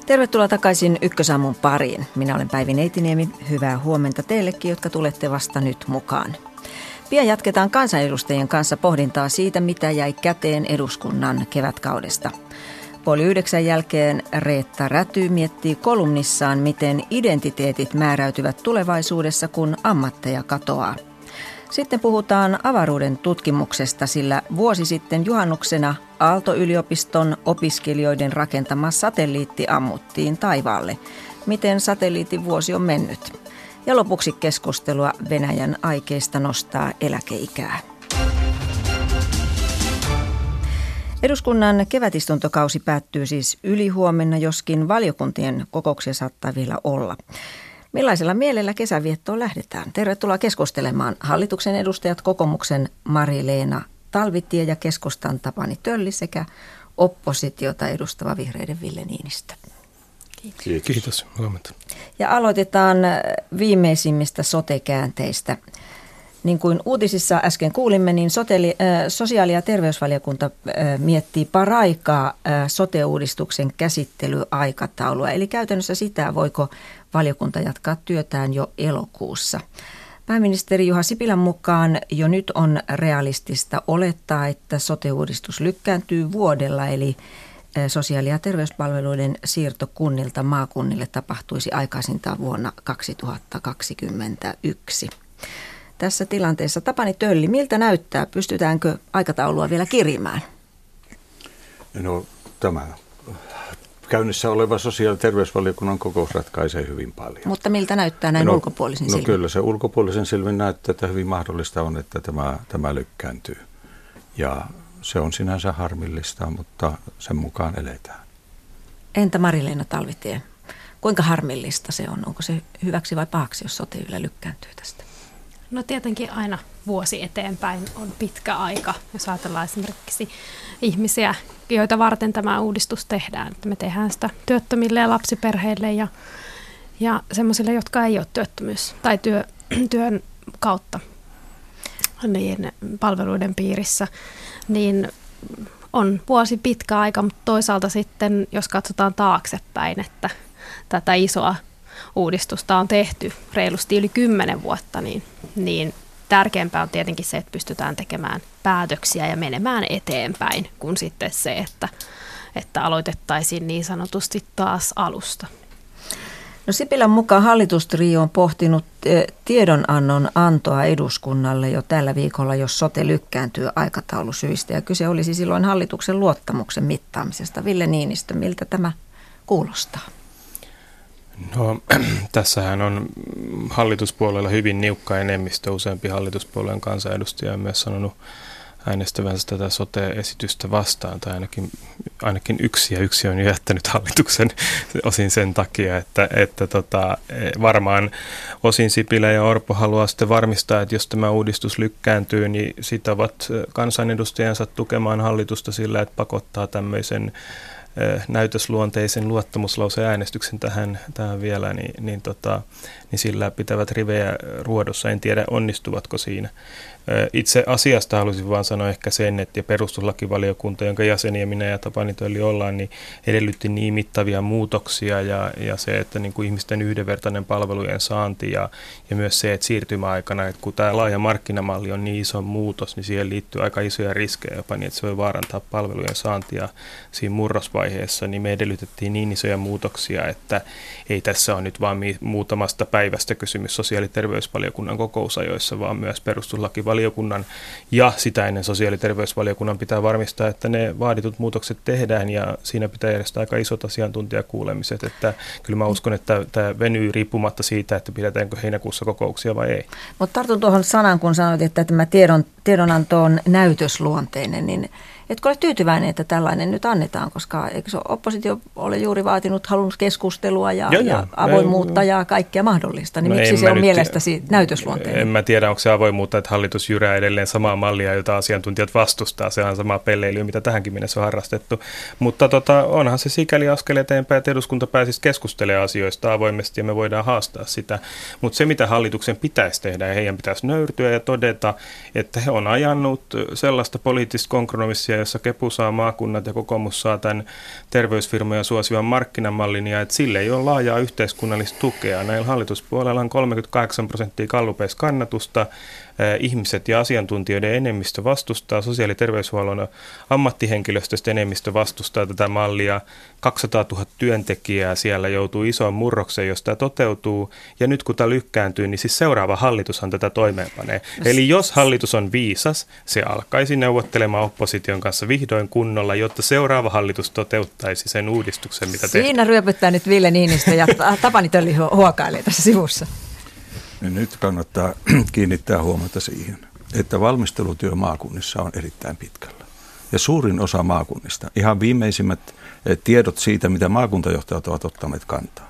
Tervetuloa takaisin Ykkösaamun pariin. Minä olen Päivi Neitiniemi. Hyvää huomenta teillekin, jotka tulette vasta nyt mukaan. Pian jatketaan kansanedustajien kanssa pohdintaa siitä, mitä jäi käteen eduskunnan kevätkaudesta. Puoli yhdeksän jälkeen Reetta Räty miettii kolumnissaan, miten identiteetit määräytyvät tulevaisuudessa, kun ammatteja katoaa. Sitten puhutaan avaruuden tutkimuksesta, sillä vuosi sitten juhannuksena Aalto-yliopiston opiskelijoiden rakentama satelliitti ammuttiin taivaalle. Miten satelliitin vuosi on mennyt? Ja lopuksi keskustelua Venäjän aikeista nostaa eläkeikää. Eduskunnan kevätistuntokausi päättyy siis ylihuomenna, joskin valiokuntien kokouksia saattaa vielä olla. Millaisella mielellä kesäviettoon lähdetään? Tervetuloa keskustelemaan hallituksen edustajat, kokoomuksen Mari-Leena Talvitie ja keskustan Tapani Tölli sekä oppositiota edustava vihreiden Ville Niinistö. Kiitos. Kiitos. Huomenta. Ja aloitetaan viimeisimmistä sote-käänteistä. Niin kuin uutisissa äsken kuulimme, niin soteli, äh, sosiaali- ja terveysvaliokunta äh, miettii paraikaa äh, sote-uudistuksen käsittelyaikataulua. Eli käytännössä sitä, voiko valiokunta jatkaa työtään jo elokuussa. Pääministeri Juha Sipilän mukaan jo nyt on realistista olettaa, että sote-uudistus lykkääntyy vuodella, eli äh, sosiaali- ja terveyspalveluiden siirto kunnilta maakunnille tapahtuisi aikaisintaan vuonna kaksituhattakaksikymmentäyksi. Tässä tilanteessa Tapani Tölli, miltä näyttää? Pystytäänkö aikataulua vielä kirimään? No tämä käynnissä oleva sosiaali- ja terveysvaliokunnan kokous ratkaisee hyvin paljon. Mutta miltä näyttää näin no, ulkopuolisin silmin? No kyllä se ulkopuolisen silmin näyttää, että hyvin mahdollista on, että tämä, tämä lykkääntyy. Ja se on sinänsä harmillista, mutta sen mukaan eletään. Entä Mari-Leena Talvitie? Kuinka harmillista se on? Onko se hyväksi vai pahaksi, jos sote yle lykkääntyy tästä? No tietenkin aina vuosi eteenpäin on pitkä aika, jos ajatellaan esimerkiksi ihmisiä, joita varten tämä uudistus tehdään. Me tehdään sitä työttömille ja lapsiperheille ja, ja semmoisille, jotka ei ole työttömyys- tai työ, työn kautta niin palveluiden piirissä, niin on vuosi pitkä aika, mutta toisaalta sitten, jos katsotaan taaksepäin, että tätä isoa uudistusta on tehty reilusti yli kymmenen vuotta, niin, niin tärkeämpää on tietenkin se, että pystytään tekemään päätöksiä ja menemään eteenpäin, kuin sitten se, että, että aloitettaisiin niin sanotusti taas alusta. No Sipilän mukaan hallitustrio on pohtinut tiedonannon antoa eduskunnalle jo tällä viikolla, jos sote lykkääntyy aikataulusyistä. Ja kyse olisi silloin hallituksen luottamuksen mittaamisesta. Ville Niinistö, miltä tämä kuulostaa? No tässähän on hallituspuolella hyvin niukka enemmistö. Useampi hallituspuolueen kansanedustaja on myös sanonut äänestävänsä tätä sote-esitystä vastaan, tai ainakin, ainakin yksi ja yksi on jättänyt hallituksen osin sen takia, että, että tota, varmaan osin Sipilä ja Orpo haluaa sitten varmistaa, että jos tämä uudistus lykkääntyy, niin sitovat kansanedustajansa tukemaan hallitusta sillä, että pakottaa tämmöisen näytösluonteisen luottamuslauseäänestyksen tähän, tähän vielä, niin, niin, tota, niin sillä pitävät rivejä ruodossa. En tiedä, onnistuvatko siinä. Itse asiasta haluaisin vaan sanoa ehkä sen, että perustuslakivaliokunta, jonka jäseniä minä ja Tapani Tölli ollaan, niin edellytti niin mittavia muutoksia ja, ja se, että niin kuin ihmisten yhdenvertainen palvelujen saanti ja, ja myös se, että siirtymäaikana, että kun tämä laaja markkinamalli on niin iso muutos, niin siihen liittyy aika isoja riskejä jopa niin, että se voi vaarantaa palvelujen saantia siinä murrosvaiheessa, niin me edellytettiin niin isoja muutoksia, että ei tässä ole nyt vaan muutamasta päivästä kysymys sosiaali- ja terveysvaliokunnan kokousajoissa, vaan myös perustuslakivaliokunnan ja sitä ennen sosiaali- ja terveysvaliokunnan pitää varmistaa, että ne vaaditut muutokset tehdään ja siinä pitää järjestää aika isot asiantuntijakuulemiset, että kyllä mä uskon, että tämä venyy riippumatta siitä, että pidetäänkö heinäkuussa kokouksia vai ei. Mutta tartun tuohon sanaan, kun sanoit, että tämä tiedon, tiedonanto on näytösluonteinen, niin etkö ole tyytyväinen, että tällainen nyt annetaan, koska eikö se oppositio ole juuri vaatinut, halunnut keskustelua ja, joo, ja avoimuutta ja kaikkea mahdollista, niin no miksi se on mielestäsi näytösluonteinen? En mä tiedä, onko se avoimuutta, että hallitus jyrää edelleen samaa mallia, jota asiantuntijat vastustaa. Se on sama pelleily, mitä tähänkin mennessä on harrastettu. Mutta tota, onhan se sikäli askel eteenpäin, että eduskunta pääsisi keskustelemaan asioista avoimesti ja me voidaan haastaa sitä. Mutta se, mitä hallituksen pitäisi tehdä ja heidän pitäisi nöyrtyä ja todeta, että he on ajanut sellaista poliittista kompromissia, mallia, jossa Kepu saa maakunnat ja kokoomus saa tämän terveysfirmoja suosivan markkinamallin, ja että sille ei ole laajaa yhteiskunnallista tukea. Näillä hallituspuolella on kolmekymmentäkahdeksan prosenttia gallupeissa kannatusta, ihmiset ja asiantuntijoiden enemmistö vastustaa, sosiaali- ja terveyshuollon ammattihenkilöstöstä enemmistö vastustaa tätä mallia, kaksisataatuhatta työntekijää siellä joutuu isoon murrokseen, jos tämä toteutuu, ja nyt kun tämä lykkääntyy, niin siis seuraava hallitushan tätä toimeenpanee. Eli jos hallitus on viisas, se alkaisi neuvottelemaan opposition kanssa vihdoin kunnolla, jotta seuraava hallitus toteuttaisi sen uudistuksen, mitä tehdään. Siinä ryöpyttää nyt Ville Niinistö ja Tapani Tölli huokailee tässä sivussa. Nyt kannattaa kiinnittää huomiota siihen, että valmistelutyö maakunnissa on erittäin pitkällä. Ja suurin osa maakunnista, ihan viimeisimmät tiedot siitä, mitä maakuntajohtajat ovat ottaneet kantaa,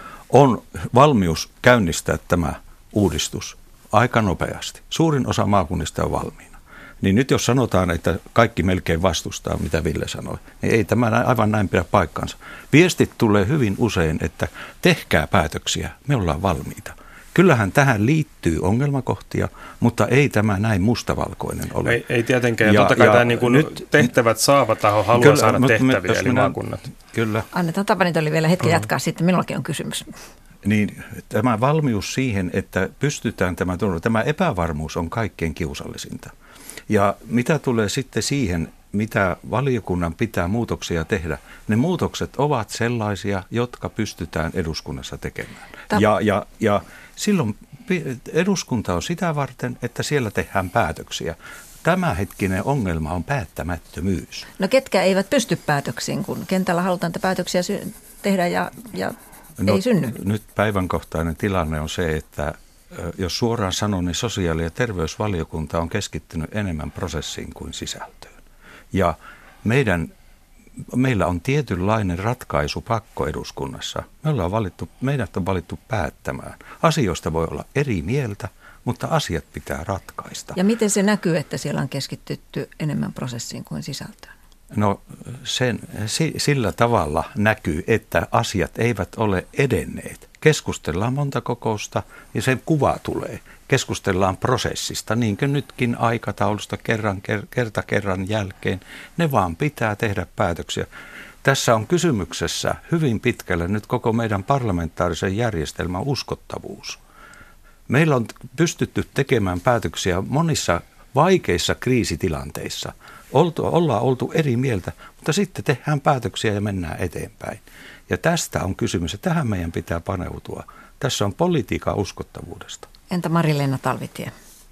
on valmius käynnistää tämä uudistus aika nopeasti. Suurin osa maakunnista on valmiina. Niin nyt jos sanotaan, että kaikki melkein vastustaa, mitä Ville sanoi, niin ei tämä aivan näin pidä paikkansa. Viestit tulee hyvin usein, että tehkää päätöksiä, me ollaan valmiita. Kyllähän tähän liittyy ongelmakohtia, mutta ei tämä näin mustavalkoinen ole. Ei, ei tietenkään. Ja, totta kai ja tämä niin kuin nyt tehtävät saava taho haluaa kyllä, saada tehtäviä, me, eli minä, maakunnat. Kyllä. Annetaan Tapani Tölli vielä hetken jatkaa, sitten minullakin on kysymys. Niin, tämä valmius siihen, että pystytään tämä, tämä epävarmuus on kaikkein kiusallisinta. Ja mitä tulee sitten siihen, mitä valiokunnan pitää muutoksia tehdä, ne muutokset ovat sellaisia, jotka pystytään eduskunnassa tekemään. Tap- ja, ja, ja silloin eduskunta on sitä varten, että siellä tehdään päätöksiä. Tämänhetkinen ongelma on päättämättömyys. No ketkä eivät pysty päätöksiin, kun kentällä halutaan, että päätöksiä sy- tehdä ja, ja no, ei synny? Nyt päivänkohtainen tilanne on se, että jos suoraan sanon, niin sosiaali- ja terveysvaliokunta on keskittynyt enemmän prosessiin kuin sisältöön. Ja meidän, meillä on tietynlainen ratkaisu pakko eduskunnassa. Me ollaan valittu, meidät on valittu päättämään. Asioista voi olla eri mieltä, mutta asiat pitää ratkaista. Ja miten se näkyy, että siellä on keskitytty enemmän prosessiin kuin sisältöön? No sen, sillä tavalla näkyy, että asiat eivät ole edenneet. Keskustellaan monta kokousta ja se kuva tulee. Keskustellaan prosessista, niin kuin nytkin aikataulusta kerran, kerta kerran jälkeen. Ne vaan pitää tehdä päätöksiä. Tässä on kysymyksessä hyvin pitkälle nyt koko meidän parlamentaarisen järjestelmän uskottavuus. Meillä on pystytty tekemään päätöksiä monissa vaikeissa kriisitilanteissa. Oltu, ollaan oltu eri mieltä, mutta sitten tehdään päätöksiä ja mennään eteenpäin. Ja tästä on kysymys, ja tähän meidän pitää paneutua. Tässä on politiikan uskottavuudesta. Entä Mari-Leena Talvitie?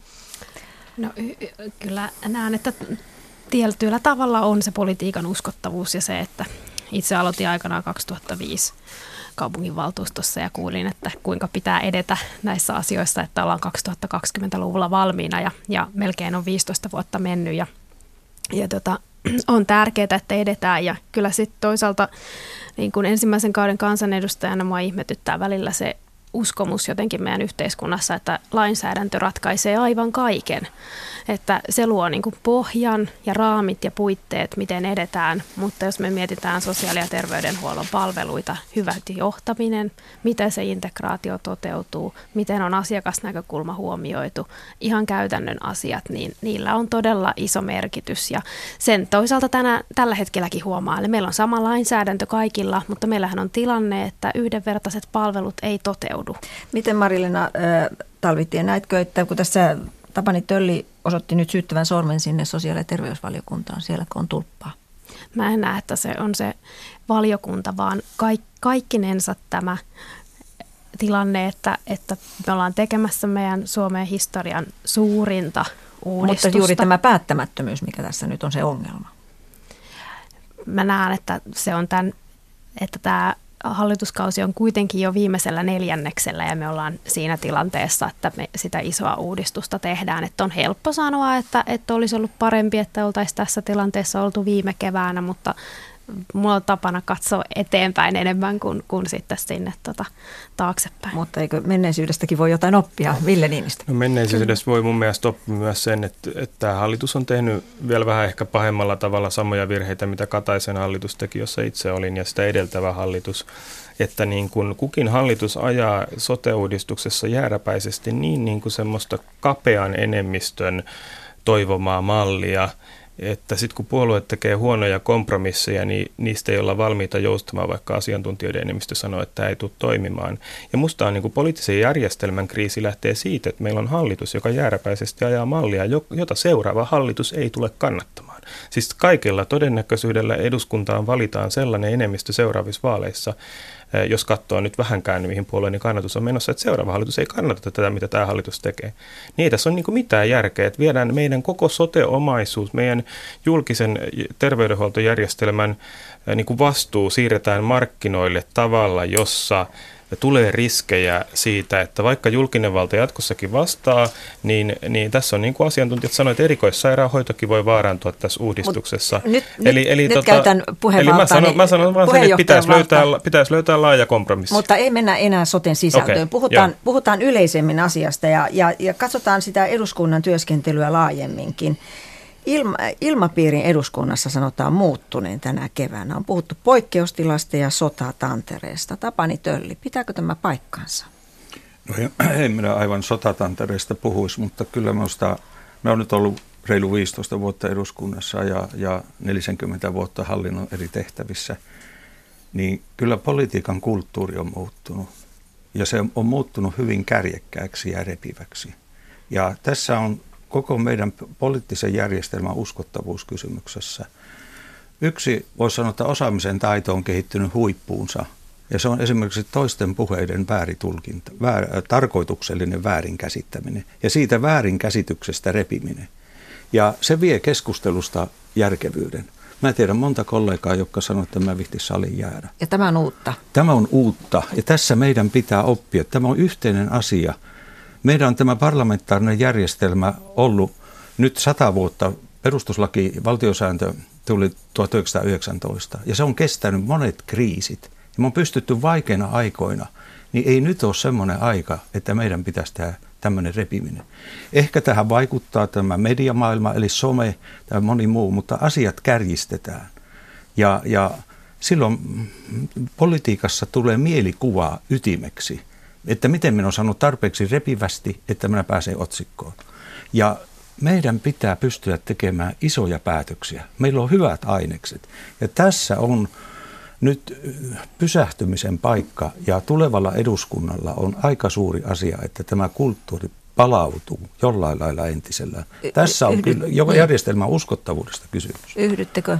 No kyllä näen, että tietyllä tavalla on se politiikan uskottavuus ja se, että itse aloitin aikanaan kaksituhattaviisi kaupunginvaltuustossa ja kuulin, että kuinka pitää edetä näissä asioissa, että ollaan kaksituhattakaksikymmentäluvulla valmiina ja, ja melkein on viisitoista vuotta mennyt ja, ja tota, on tärkeää, että edetään ja kyllä sitten toisaalta niin kun ensimmäisen kauden kansanedustajana mua ihmetyttää välillä se uskomus jotenkin meidän yhteiskunnassa, että lainsäädäntö ratkaisee aivan kaiken. Että se luo niin kuin pohjan ja raamit ja puitteet, miten edetään, mutta jos me mietitään sosiaali- ja terveydenhuollon palveluita, hyvä johtaminen, miten se integraatio toteutuu, miten on asiakasnäkökulma huomioitu, ihan käytännön asiat, niin niillä on todella iso merkitys. Ja sen toisaalta tänä, tällä hetkelläkin huomaa, että meillä on sama lainsäädäntö kaikilla, mutta meillähän on tilanne, että yhdenvertaiset palvelut ei toteudu. Miten Mari-Leena Talvitie, näetkö, että kun tässä Tapani Tölli osoitti nyt syyttävän sormen sinne sosiaali- ja terveysvaliokuntaan, siellä kun on tulppaa? Mä en näe, että se on se valiokunta, vaan kaik, kaikkinensa tämä tilanne, että, että me ollaan tekemässä meidän Suomen historian suurinta uudistusta. Mutta juuri tämä päättämättömyys, mikä tässä nyt on se ongelma. Mä näen, että se on tämän, että tämä hallituskausi on kuitenkin jo viimeisellä neljänneksellä ja me ollaan siinä tilanteessa, että me sitä isoa uudistusta tehdään. Että on helppo sanoa, että, että olisi ollut parempi, että oltaisiin tässä tilanteessa oltu viime keväänä, mutta mulla on tapana katsoa eteenpäin enemmän kuin, kuin sitten sinne tota, taaksepäin. Mutta eikö menneisyydestäkin voi jotain oppia, Ville Niinistö? No menneisyydestä voi mun mielestä oppia myös sen, että, että hallitus on tehnyt vielä vähän ehkä pahemmalla tavalla samoja virheitä, mitä Kataisen hallitus teki, jossa itse olin, ja sitä edeltävä hallitus. Että niin kun kukin hallitus ajaa sote-uudistuksessa jääräpäisesti niin, niin kuin semmoista kapean enemmistön toivomaa mallia, että sitten kun puolue tekee huonoja kompromisseja, niin niistä ei olla valmiita joustamaan, vaikka asiantuntijoiden enemmistö sanoo, että tämä ei tule toimimaan. Ja musta on niin kuin poliittisen järjestelmän kriisi lähtee siitä, että meillä on hallitus, joka jääräpäisesti ajaa mallia, jota seuraava hallitus ei tule kannattamaan. Siis kaikella todennäköisyydellä eduskuntaan valitaan sellainen enemmistö seuraavissa vaaleissa, jos katsoo nyt vähänkään, mihin puolueeni kannatus on menossa, että seuraava hallitus ei kannata tätä, mitä tämä hallitus tekee. Niin ei tässä ole niin kuin mitään järkeä, että viedään meidän koko sote-omaisuus, meidän julkisen terveydenhuoltojärjestelmän niin kuin vastuu siirretään markkinoille tavalla, jossa tulee riskejä siitä, että vaikka julkinen valta jatkossakin vastaa, niin, niin tässä on niin kuin asiantuntijat sanoivat, että erikoissairaanhoitokin voi vaarantua tässä uudistuksessa. Mut nyt eli, eli, nyt tota, käytän puheenvaltaani. Eli mä sanon, mä sanon vaan sen, että pitäisi löytää, pitäisi löytää laaja kompromissi. Mutta ei mennä enää soten sisältöön. Okay, puhutaan, puhutaan yleisemmin asiasta ja, ja, ja katsotaan sitä eduskunnan työskentelyä laajemminkin. Ilma, ilmapiirin eduskunnassa sanotaan muuttuneen tänä keväänä. On puhuttu poikkeustilasta ja sotatantereesta. Tapani Tölli, pitääkö tämä paikkansa? No en minä aivan sotatantereesta puhuisi, mutta kyllä minusta, me on nyt ollut reilu viisitoista vuotta eduskunnassa ja, ja neljäkymmentä vuotta hallinnon eri tehtävissä, niin kyllä politiikan kulttuuri on muuttunut. Ja se on muuttunut hyvin kärjekkääksi ja repiväksi. Ja tässä on koko meidän poliittisen järjestelmän uskottavuuskysymyksessä. Yksi, voisi sanoa, että osaamisen taito on kehittynyt huippuunsa, ja se on esimerkiksi toisten puheiden vääritulkinta, väär, tarkoituksellinen väärinkäsittäminen, ja siitä väärinkäsityksestä repiminen. Ja se vie keskustelusta järkevyyden. Mä tiedän monta kollegaa, jotka sanoo, että mä vihti saliin jäädä. Ja tämä on uutta. Tämä on uutta, ja tässä meidän pitää oppia. Tämä on yhteinen asia. Meidän on tämä parlamentaarinen järjestelmä ollut nyt sata vuotta. Perustuslaki, valtiosääntö tuli tuhatyhdeksänsataayhdeksäntoista ja se on kestänyt monet kriisit. Ja me on pystytty vaikeina aikoina, niin ei nyt ole semmoinen aika, että meidän pitäisi tehdä tämmöinen repiminen. Ehkä tähän vaikuttaa tämä mediamaailma, eli some tai moni muu, mutta asiat kärjistetään. Ja, ja silloin politiikassa tulee mielikuva ytimeksi. Että miten minä olen sanonut tarpeeksi repivästi, että minä pääsen otsikkoon. Ja meidän pitää pystyä tekemään isoja päätöksiä. Meillä on hyvät ainekset. Ja tässä on nyt pysähtymisen paikka ja tulevalla eduskunnalla on aika suuri asia, että tämä kulttuuri palautuu jollain lailla entisellään. Tässä on kyllä järjestelmän uskottavuudesta kysymys. Yhdyttekö?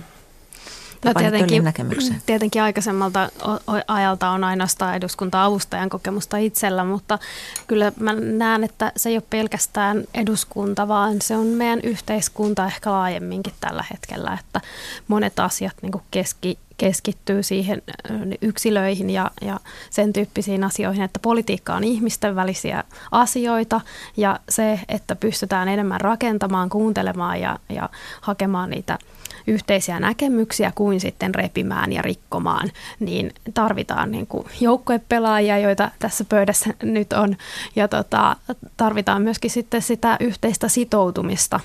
No tietenkin, tietenkin aikaisemmalta ajalta on ainoastaan eduskunta-avustajan kokemusta itsellä, mutta kyllä mä näen, että se ei ole pelkästään eduskunta, vaan se on meidän yhteiskunta ehkä laajemminkin tällä hetkellä, että monet asiat niin kuin keski, keskittyy siihen yksilöihin ja, ja sen tyyppisiin asioihin, että politiikka on ihmisten välisiä asioita ja se, että pystytään enemmän rakentamaan, kuuntelemaan ja, ja hakemaan niitä yhteisiä näkemyksiä kuin sitten repimään ja rikkomaan, niin tarvitaan niin kuin joukkuepelaajia, joita tässä pöydässä nyt on, ja tota, tarvitaan myöskin sitten sitä yhteistä sitoutumista.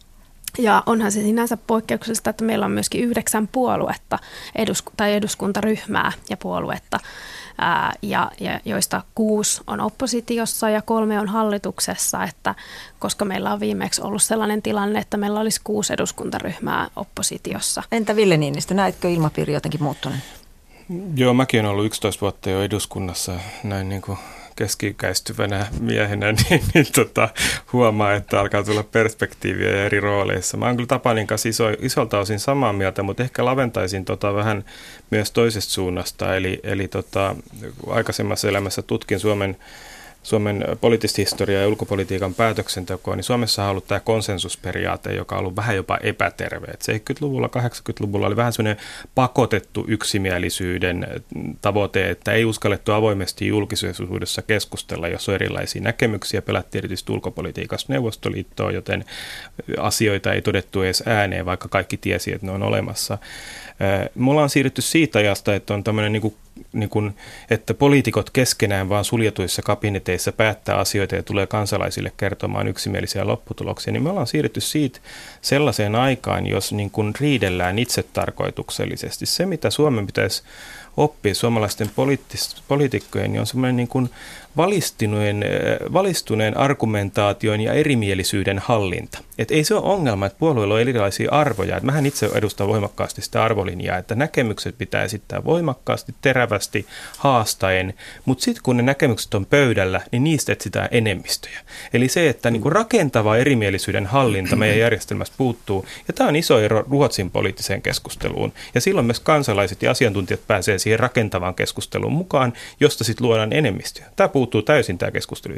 Ja onhan se sinänsä poikkeuksellista, että meillä on myöskin yhdeksän puoluetta edusku- tai eduskuntaryhmää ja puoluetta, ää, ja, ja joista kuusi on oppositiossa ja kolme on hallituksessa, että koska meillä on viimeksi ollut sellainen tilanne, että meillä olisi kuusi eduskuntaryhmää oppositiossa. Entä Ville Niinistö, näetkö ilmapiiri jotenkin muuttuneen? Joo, mäkin olen ollut yksitoista vuotta jo eduskunnassa näin niin kuin keski-ikäistyvänä miehenä, niin, niin tota, huomaa, että alkaa tulla perspektiiviä ja eri rooleissa. Mä oon kyllä Tapanin kanssa iso, isolta osin samaa mieltä, mutta ehkä laventaisin tota vähän myös toisesta suunnasta. Eli, eli tota, aikaisemmassa elämässä tutkin Suomen Suomen poliittista historiaa ja ulkopolitiikan päätöksentekoa, niin Suomessa on ollut tämä konsensusperiaate, joka on ollut vähän jopa epäterve. seitsemänkymmentäluvulla, kahdeksankymmentäluvulla oli vähän sellainen pakotettu yksimielisyyden tavoite, että ei uskallettu avoimesti julkisuudessa keskustella, jos on erilaisia näkemyksiä. Pelättiin erityisesti ulkopolitiikassa Neuvostoliittoa, joten asioita ei todettu edes ääneen, vaikka kaikki tiesi, että ne on olemassa. Me ollaan siirrytty siitä ajasta, että on tämmöinen niin kuin, niin kuin, että poliitikot keskenään vaan suljetuissa kabineteissa päättää asioita ja tulee kansalaisille kertomaan yksimielisiä lopputuloksia, niin me ollaan siirrytty siitä sellaiseen aikaan, jos niin kuin riidellään itsetarkoituksellisesti. Se, mitä Suomen pitäisi oppia suomalaisten poliittis- poliitikkojen, niin on semmoinen niin kuin valistuneen, valistuneen argumentaation ja erimielisyyden hallinta. Et ei se ole ongelma, että puolueilla on erilaisia arvoja. Et mähän itse edustan voimakkaasti sitä arvolinjaa, että näkemykset pitää esittää voimakkaasti, terävästi, haastaen, mutta sitten kun ne näkemykset on pöydällä, niin niistä etsitään enemmistöjä. Eli se, että niinku rakentava erimielisyyden hallinta meidän järjestelmästä puuttuu, ja tämä on iso ero Ruotsin poliittiseen keskusteluun. Ja silloin myös kansalaiset ja asiantuntijat pääsee siihen rakentavaan keskusteluun mukaan, josta sitten luodaan enemmistöjä. Tämä puuttuu täysin tämä keskustelu.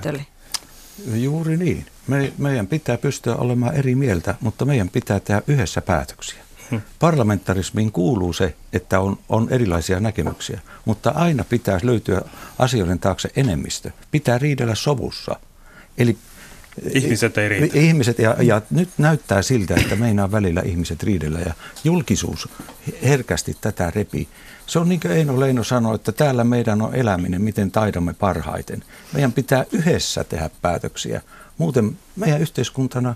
Juuri niin. Me, meidän pitää pystyä olemaan eri mieltä, mutta meidän pitää tehdä yhdessä päätöksiä. Hmm. Parlamentarismiin kuuluu se, että on, on erilaisia näkemyksiä, mutta aina pitää löytyä asioiden taakse enemmistö. Pitää riidellä sovussa. Eli ihmiset ei riitä. Ihmiset, ja, ja nyt näyttää siltä, että meinaa välillä ihmiset riidellä, ja julkisuus herkästi tätä repii. Se on niin kuin Eino Leino sanoi, että täällä meidän on eläminen, miten taidamme parhaiten. Meidän pitää yhdessä tehdä päätöksiä. Muuten meidän yhteiskuntana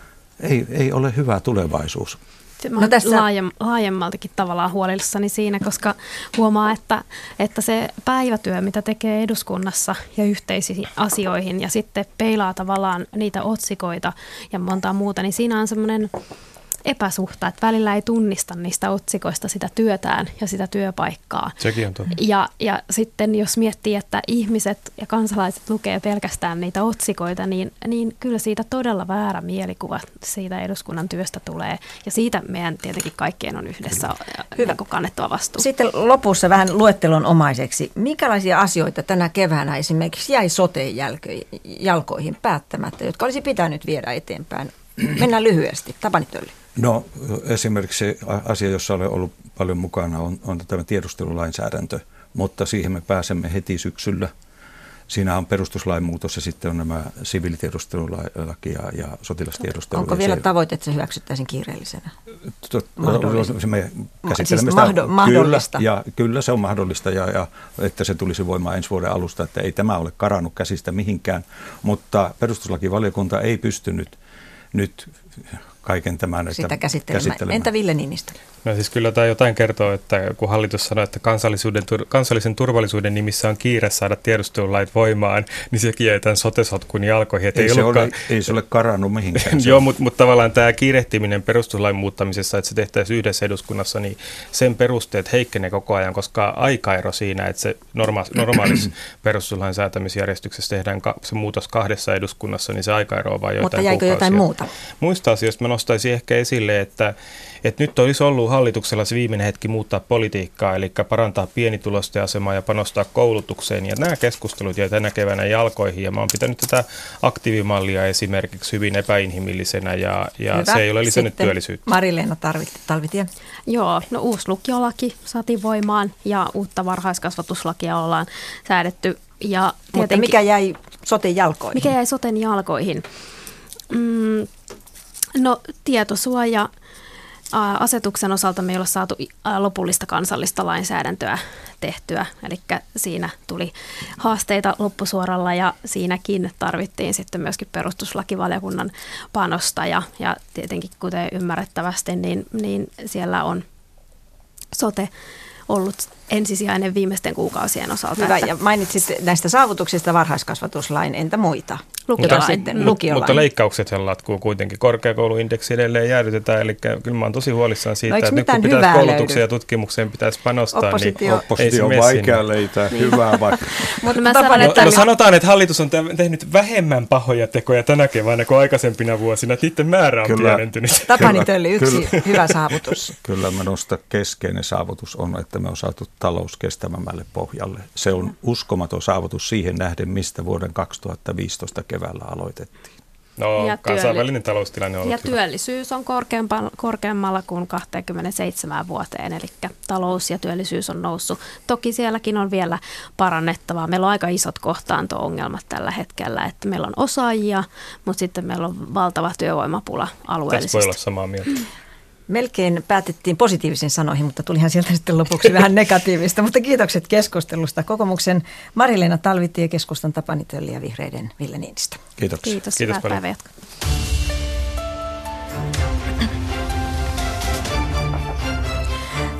ei, ei ole hyvä tulevaisuus. Mä no tässä laajem, laajemmaltakin tavallaan huolissani siinä, koska huomaa, että, että se päivätyö, mitä tekee eduskunnassa ja yhteisiin asioihin ja sitten peilaa tavallaan niitä otsikoita ja montaa muuta, niin siinä on semmoinen epäsuhta, että välillä ei tunnista niistä otsikoista sitä työtään ja sitä työpaikkaa. Sekin on totta. Ja, ja sitten jos miettii, että ihmiset ja kansalaiset lukee pelkästään niitä otsikoita, niin, niin kyllä siitä todella väärä mielikuva siitä eduskunnan työstä tulee. Ja siitä meidän tietenkin kaikkien on yhdessä Hyvä. kannettava vastuu. Sitten lopussa vähän luettelon omaiseksi. Minkälaisia asioita tänä keväänä esimerkiksi jäi soteen jalkoihin päättämättä, jotka olisi pitänyt viedä eteenpäin? Mennään lyhyesti. Tapani Tölli. No esimerkiksi asia, jossa olen ollut paljon mukana, on, on tämä tiedustelulainsäädäntö, mutta siihen me pääsemme heti syksyllä. Siinä on perustuslain muutos ja sitten on nämä siviilitiedustelulaki ja, ja sotilastiedustelu. Onko vielä tavoite, että se hyväksyttäisiin kiireellisenä? Mahdollista. Me käsittelemme siis sitä. mahdollista. Kyllä, ja, kyllä se on mahdollista ja, ja että se tulisi voimaan ensi vuoden alusta, että ei tämä ole karannut käsistä mihinkään, mutta perustuslakivaliokunta ei pystynyt nyt kaiken tämän sitä käsittelemään. Entä Ville Niinistö? No siis kyllä tämä jotain kertoo, että kun hallitus sanoo, että kansallisuuden, kansallisen turvallisuuden nimissä on kiire saada tiedustelulait voimaan, niin sekin jäi tämän sote-sotkun jalkoihin. Ei, ei, se ole, ei se ole karannut mihinkään. Joo, mutta mut tavallaan tämä kiirehtiminen perustuslain muuttamisessa, että se tehtäisiin yhdessä eduskunnassa, niin sen perusteet heikkenee koko ajan, koska aikaero siinä, että se norma- normaalissa perustuslain säätämisjärjestyksessä tehdään ka- se muutos kahdessa eduskunnassa, niin se aikaero on vain jotain Mutta jäikö kuukausia. jotain muuta? Muista asioista mä nostaisin ehkä esille, että Että nyt olisi ollut hallituksella se viimeinen hetki muuttaa politiikkaa, eli parantaa pienituloisten asemaa ja panostaa koulutukseen. Ja nämä keskustelut jäi tänä keväänä jalkoihin, ja mä oon pitänyt tätä aktiivimallia esimerkiksi hyvin epäinhimillisenä, ja, ja se ei ole lisännyt Sitten työllisyyttä. Mari-Leena Talvitie. Joo, no uusi lukiolaki saatiin voimaan, ja uutta varhaiskasvatuslakia ollaan säädetty. Ja Mutta mikä jäi soten jalkoihin? Mikä jäi soten jalkoihin? Mm, no tietosuoja. Asetuksen osalta me ei ole saatu lopullista kansallista lainsäädäntöä tehtyä, eli siinä tuli haasteita loppusuoralla ja siinäkin tarvittiin sitten myöskin perustuslakivaliokunnan panosta ja, ja tietenkin kuten ymmärrettävästi, niin, niin siellä on sote ollut ensisijainen viimeisten kuukausien osalta. Hyvä, ja mainitsit näistä saavutuksista varhaiskasvatuslain, entä muita? Lukiolain. Mutta, lukiolain. mutta leikkaukset latkuu kuitenkin. Korkeakouluindeksi edelleen jäädytetään, eli kyllä mä oon tosi huolissaan siitä, no, että nyt kun pitäisi koulutukseen löydy? ja tutkimukseen pitäisi panostaa, Oppositio. niin Oppositio on vaikea löytää hyvää vaikka. Mutta no, no sanotaan, että hallitus on tehnyt vähemmän pahoja tekoja tänä keväänä kuin aikaisempina vuosina, että niiden määrä on kyllä pienentynyt. Tapani Tölli, yksi kyllä. hyvä saavutus. Kyllä minusta keskeinen saavutus on, että me on saatu talous kestävämmälle pohjalle. Se on uskomaton saavutus siihen nähden, mistä vuoden kaksituhattaviisitoista keväällä aloitettiin. No, ja kansainvälinen työlli- taloustilanne on ollut Ja hyvä. työllisyys on korkeammalla kuin kaksikymmentäseitsemän vuoteen, eli talous ja työllisyys on noussut. Toki sielläkin on vielä parannettavaa. Meillä on aika isot kohtaanto-ongelmat tällä hetkellä, että meillä on osaajia, mutta sitten meillä on valtava työvoimapula alueellisesti. Tässä voi olla samaa mieltä. Melkein päätettiin positiivisiin sanoihin, mutta tulihan sieltä sitten lopuksi vähän negatiivista. Mutta kiitokset keskustelusta. Kokoomuksen Mari-Leena Talvitie, keskustan Tapani Tölli ja vihreiden Ville Niinistö. Kiitoksia. Kiitos, Kiitos hyvää päivänjatkoa.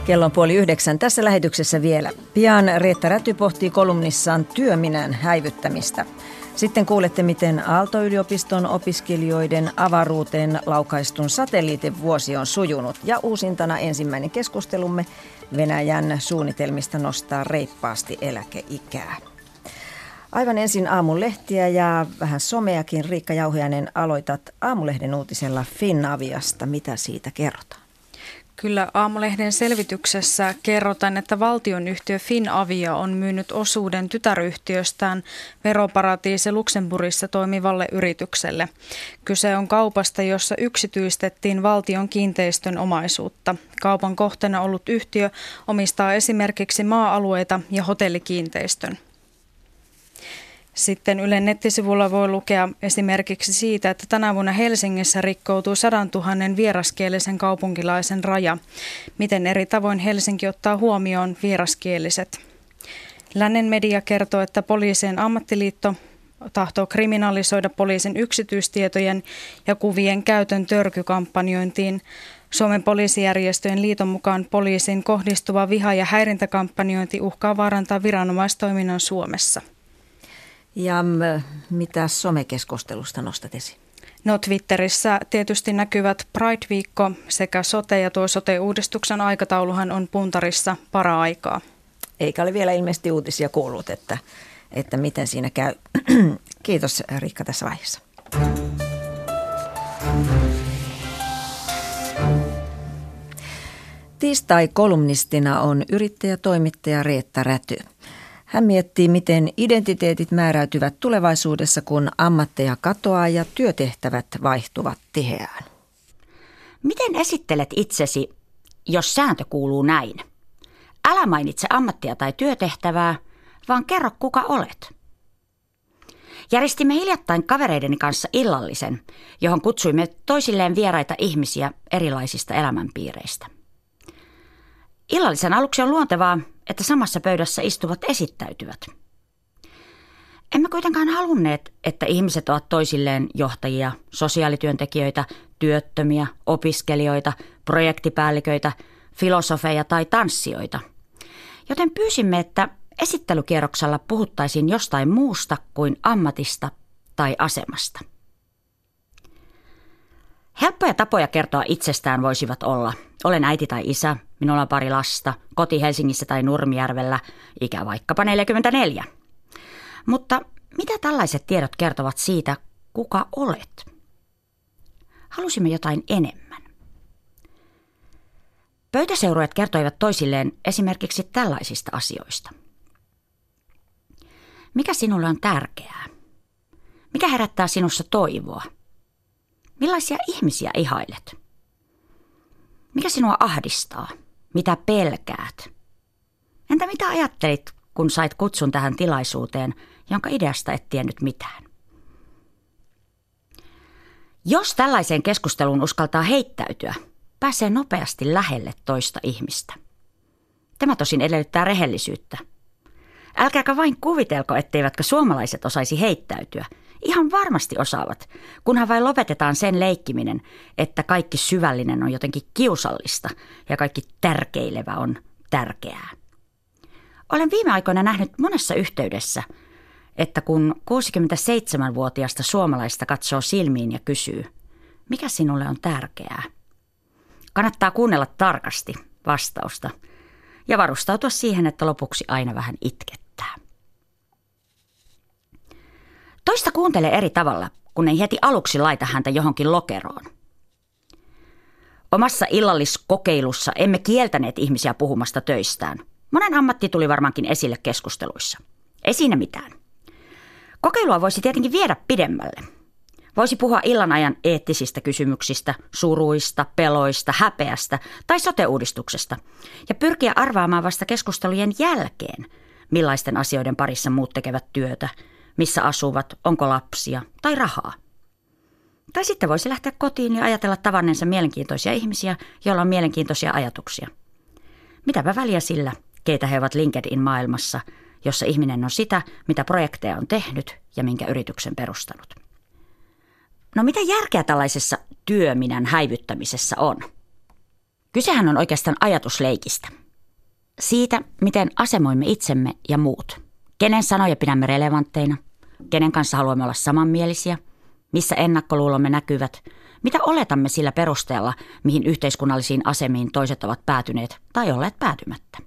Kello on puoli yhdeksän. Tässä lähetyksessä vielä. Pian Reetta Räty pohtii kolumnissaan työminän häivyttämistä. Sitten kuulette, miten Aalto-yliopiston opiskelijoiden avaruuteen laukaistun satelliitin vuosi on sujunut. Ja uusintana ensimmäinen keskustelumme Venäjän suunnitelmista nostaa reippaasti eläkeikää. Aivan ensin aamun lehtiä ja vähän someakin. Riikka Jauhiainen, aloitat Aamulehden uutisella Finaviasta. Mitä siitä kerrotaan? Kyllä Aamulehden selvityksessä kerrotaan, että valtionyhtiö Finavia on myynyt osuuden tytäryhtiöstään veroparatiisi Luxemburgissa toimivalle yritykselle. Kyse on kaupasta, jossa yksityistettiin valtion kiinteistön omaisuutta. Kaupan kohteena ollut yhtiö omistaa esimerkiksi maa-alueita ja hotellikiinteistön. Sitten Ylen nettisivulla voi lukea esimerkiksi siitä, että tänä vuonna Helsingissä rikkoutuu sadantuhannen vieraskielisen kaupunkilaisen raja. Miten eri tavoin Helsinki ottaa huomioon vieraskieliset? Lännen media kertoo, että poliisien ammattiliitto tahtoo kriminalisoida poliisin yksityistietojen ja kuvien käytön törkykampanjointiin. Suomen poliisijärjestöjen liiton mukaan poliisin kohdistuva viha- ja häirintäkampanjointi uhkaa vaarantaa viranomaistoiminnan Suomessa. Ja mitä somekeskustelusta nostat esiin? No Twitterissä tietysti näkyvät Pride-viikko sekä sote ja tuo sote-uudistuksen aikatauluhan on puntarissa para-aikaa. Eikä ole vielä ilmeisesti uutisia kuullut, että, että miten siinä käy. Kiitos Riikka tässä vaiheessa. Tiistai-kolumnistina on yrittäjätoimittaja Reetta Räty. Hän miettii, miten identiteetit määräytyvät tulevaisuudessa, kun ammatteja katoaa ja työtehtävät vaihtuvat tiheään. Miten esittelet itsesi, jos sääntö kuuluu näin? Älä mainitse ammattia tai työtehtävää, vaan kerro kuka olet. Järjestimme hiljattain kavereideni kanssa illallisen, johon kutsuimme toisilleen vieraita ihmisiä erilaisista elämänpiireistä. Illallisen aluksi on luontevaa, että samassa pöydässä istuvat esittäytyvät. Emme kuitenkaan halunneet, että ihmiset ovat toisilleen johtajia, sosiaalityöntekijöitä, työttömiä, opiskelijoita, projektipäälliköitä, filosofeja tai tanssijoita. Joten pyysimme, että esittelykierroksella puhuttaisiin jostain muusta kuin ammatista tai asemasta. Helppoja tapoja kertoa itsestään voisivat olla: olen äiti tai isä, minulla on pari lasta, koti Helsingissä tai Nurmijärvellä, ikä vaikkapa neljäkymmentäneljä. Mutta mitä tällaiset tiedot kertovat siitä, kuka olet? Halusimme jotain enemmän. Pöytäseurueet kertoivat toisilleen esimerkiksi tällaisista asioista. Mikä sinulle on tärkeää? Mikä herättää sinussa toivoa? Millaisia ihmisiä ihailet? Mikä sinua ahdistaa? Mitä pelkäät? Entä mitä ajattelit, kun sait kutsun tähän tilaisuuteen, jonka ideasta et tiennyt mitään? Jos tällaiseen keskusteluun uskaltaa heittäytyä, pääsee nopeasti lähelle toista ihmistä. Tämä tosin edellyttää rehellisyyttä. Älkääkä vain kuvitelko, etteivätkö suomalaiset osaisi heittäytyä. Ihan varmasti osaavat, kunhan vain lopetetaan sen leikkiminen, että kaikki syvällinen on jotenkin kiusallista ja kaikki tärkeilevä on tärkeää. Olen viime aikoina nähnyt monessa yhteydessä, että kun kuusikymmentäseitsemänvuotiaasta suomalaista katsoo silmiin ja kysyy, mikä sinulle on tärkeää, kannattaa kuunnella tarkasti vastausta ja varustautua siihen, että lopuksi aina vähän itkettää. Toista kuuntelee eri tavalla, kun ei heti aluksi laita häntä johonkin lokeroon. Omassa illalliskokeilussa emme kieltäneet ihmisiä puhumasta töistään. Monen ammatti tuli varmaankin esille keskusteluissa. Ei siinä mitään. Kokeilua voisi tietenkin viedä pidemmälle. Voisi puhua illan ajan eettisistä kysymyksistä, suruista, peloista, häpeästä tai sote-uudistuksesta ja pyrkiä arvaamaan vasta keskustelujen jälkeen, millaisten asioiden parissa muut tekevät työtä, missä asuvat, onko lapsia tai rahaa. Tai sitten voisi lähteä kotiin ja ajatella tavanneensa mielenkiintoisia ihmisiä, joilla on mielenkiintoisia ajatuksia. Mitäpä väliä sillä, keitä he ovat LinkedIn-maailmassa, jossa ihminen on sitä, mitä projekteja on tehnyt ja minkä yrityksen perustanut. No mitä järkeä tällaisessa työminän häivyttämisessä on? Kysehän on oikeastaan ajatusleikistä. Siitä, miten asemoimme itsemme ja muut. Kenen sanoja pidämme relevantteina, kenen kanssa haluamme olla samanmielisiä, missä ennakkoluulomme näkyvät, mitä oletamme sillä perusteella, mihin yhteiskunnallisiin asemiin toiset ovat päätyneet tai olleet päätymättä.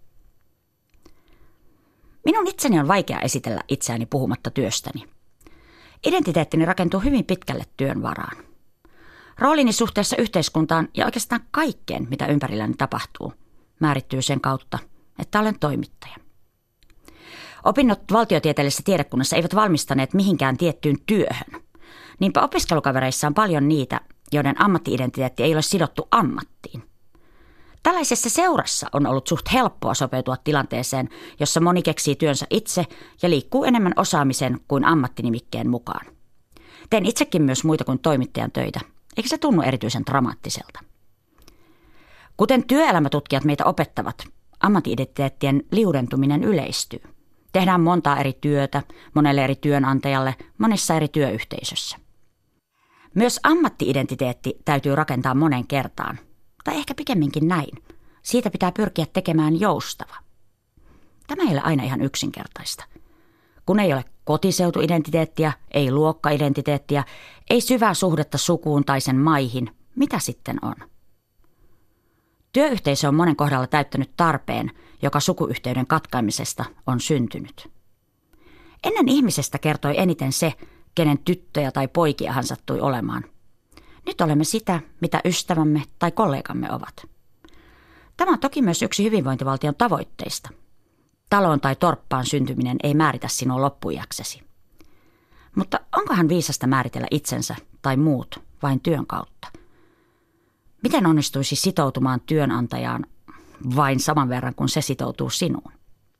Minun itseni on vaikea esitellä itseäni puhumatta työstäni. Identiteettini rakentuu hyvin pitkälle työn varaan. Roolini suhteessa yhteiskuntaan ja oikeastaan kaikkeen, mitä ympärilläni tapahtuu, määrittyy sen kautta, että olen toimittaja. Opinnot valtiotieteellisessä tiedekunnassa eivät valmistaneet mihinkään tiettyyn työhön. Niinpä opiskelukavereissa on paljon niitä, joiden ammatti-identiteetti ei ole sidottu ammattiin. Tällaisessa seurassa on ollut suht helppoa sopeutua tilanteeseen, jossa moni keksii työnsä itse ja liikkuu enemmän osaamisen kuin ammattinimikkeen mukaan. Teen itsekin myös muita kuin toimittajan töitä, eikä se tunnu erityisen dramaattiselta. Kuten työelämätutkijat meitä opettavat, ammatti-identiteettien liudentuminen yleistyy. Tehdään montaa eri työtä, monelle eri työnantajalle, monessa eri työyhteisössä. Myös ammatti-identiteetti täytyy rakentaa monen kertaan, tai ehkä pikemminkin näin. Siitä pitää pyrkiä tekemään joustava. Tämä ei ole aina ihan yksinkertaista. Kun ei ole kotiseutuidentiteettiä, ei luokkaidentiteettiä, ei syvää suhdetta sukuun tai sen maihin, mitä sitten on? Työyhteisö on monen kohdalla täyttänyt tarpeen, joka sukuyhteyden katkaamisesta on syntynyt. Ennen ihmisestä kertoi eniten se, kenen tyttöjä tai poikia hän sattui olemaan. Nyt olemme sitä, mitä ystävämme tai kollegamme ovat. Tämä on toki myös yksi hyvinvointivaltion tavoitteista. Taloon tai torppaan syntyminen ei määritä sinua loppuiäksesi. Mutta onkohan viisasta määritellä itsensä tai muut vain työn kautta? Miten onnistuisi sitoutumaan työnantajaan vain saman verran, kun se sitoutuu sinuun?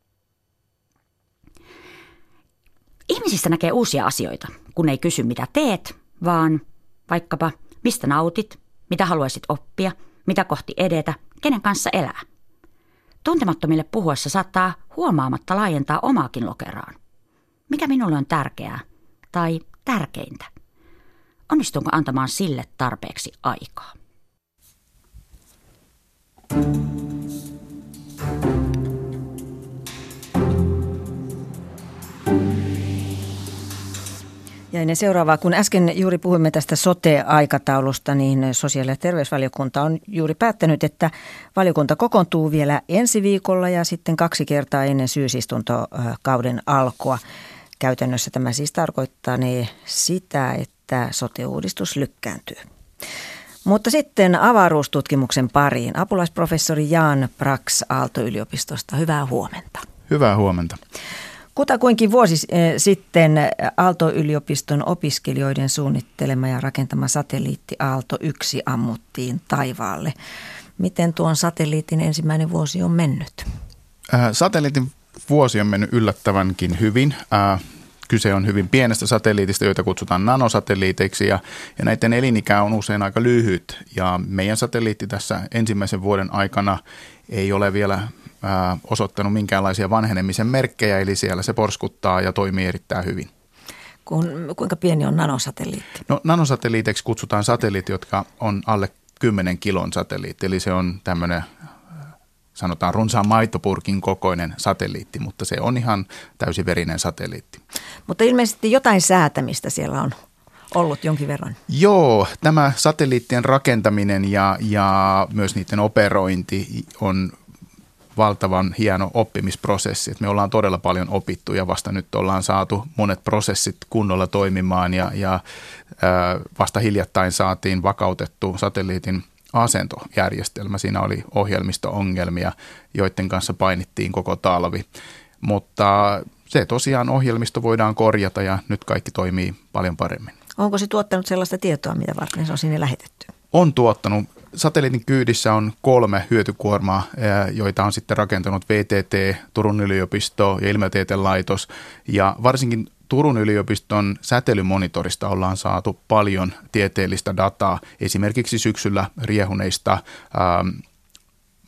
Ihmisistä näkee uusia asioita, kun ei kysy mitä teet, vaan vaikkapa mistä nautit, mitä haluaisit oppia, mitä kohti edetä, kenen kanssa elää. Tuntemattomille puhuessa saattaa huomaamatta laajentaa omaakin lokeraan. Mikä minulle on tärkeää tai tärkeintä? Onnistunko antamaan sille tarpeeksi aikaa? Ja ennen seuraavaa, kun äsken juuri puhuimme tästä sote-aikataulusta, niin sosiaali- ja terveysvaliokunta on juuri päättänyt, että valiokunta kokoontuu vielä ensi viikolla ja sitten kaksi kertaa ennen syysistuntokauden alkua. Käytännössä tämä siis tarkoittaa sitä, että sote-uudistus lykkääntyy. Mutta sitten avaruustutkimuksen pariin. Apulaisprofessori Jan Brax Aalto-yliopistosta. Hyvää huomenta. Hyvää huomenta. Kutakuinkin vuosi sitten Aalto-yliopiston opiskelijoiden suunnittelema ja rakentama satelliitti Aalto yksi ammuttiin taivaalle. Miten tuon satelliitin ensimmäinen vuosi on mennyt? Äh, satelliitin vuosi on mennyt yllättävänkin hyvin. Äh, kyse on hyvin pienestä satelliitista, joita kutsutaan nanosatelliiteiksi ja, ja näiden elinikä on usein aika lyhyt. Ja meidän satelliitti tässä ensimmäisen vuoden aikana ei ole vielä Ää, osoittanut minkäänlaisia vanhenemisen merkkejä, eli siellä se porskuttaa ja toimii erittäin hyvin. Kun, kuinka pieni on nanosatelliitti? No, nanosatelliiteiksi kutsutaan satelliitti, jotka on alle kymmenen kilon satelliitti, eli se on tämmöinen, sanotaan runsaan maitopurkin kokoinen satelliitti, mutta se on ihan täysiverinen satelliitti. Mutta ilmeisesti jotain säätämistä siellä on ollut jonkin verran. Joo, tämä satelliittien rakentaminen ja, ja myös niiden operointi on valtavan hieno oppimisprosessi. Me ollaan todella paljon opittu ja vasta nyt ollaan saatu monet prosessit kunnolla toimimaan ja, ja ää, vasta hiljattain saatiin vakautettu satelliitin asentojärjestelmä. Siinä oli ohjelmisto-ongelmia, joiden kanssa painittiin koko talvi, mutta se tosiaan ohjelmisto voidaan korjata ja nyt kaikki toimii paljon paremmin. Onko se tuottanut sellaista tietoa, mitä varten se on sinne lähetetty? On tuottanut. Satelliitin kyydissä on kolme hyötykuormaa, joita on sitten rakentanut V T T, Turun yliopisto ja Ilmatieteen laitos. Ja varsinkin Turun yliopiston säteilymonitorista ollaan saatu paljon tieteellistä dataa, esimerkiksi syksyllä riehuneista ähm,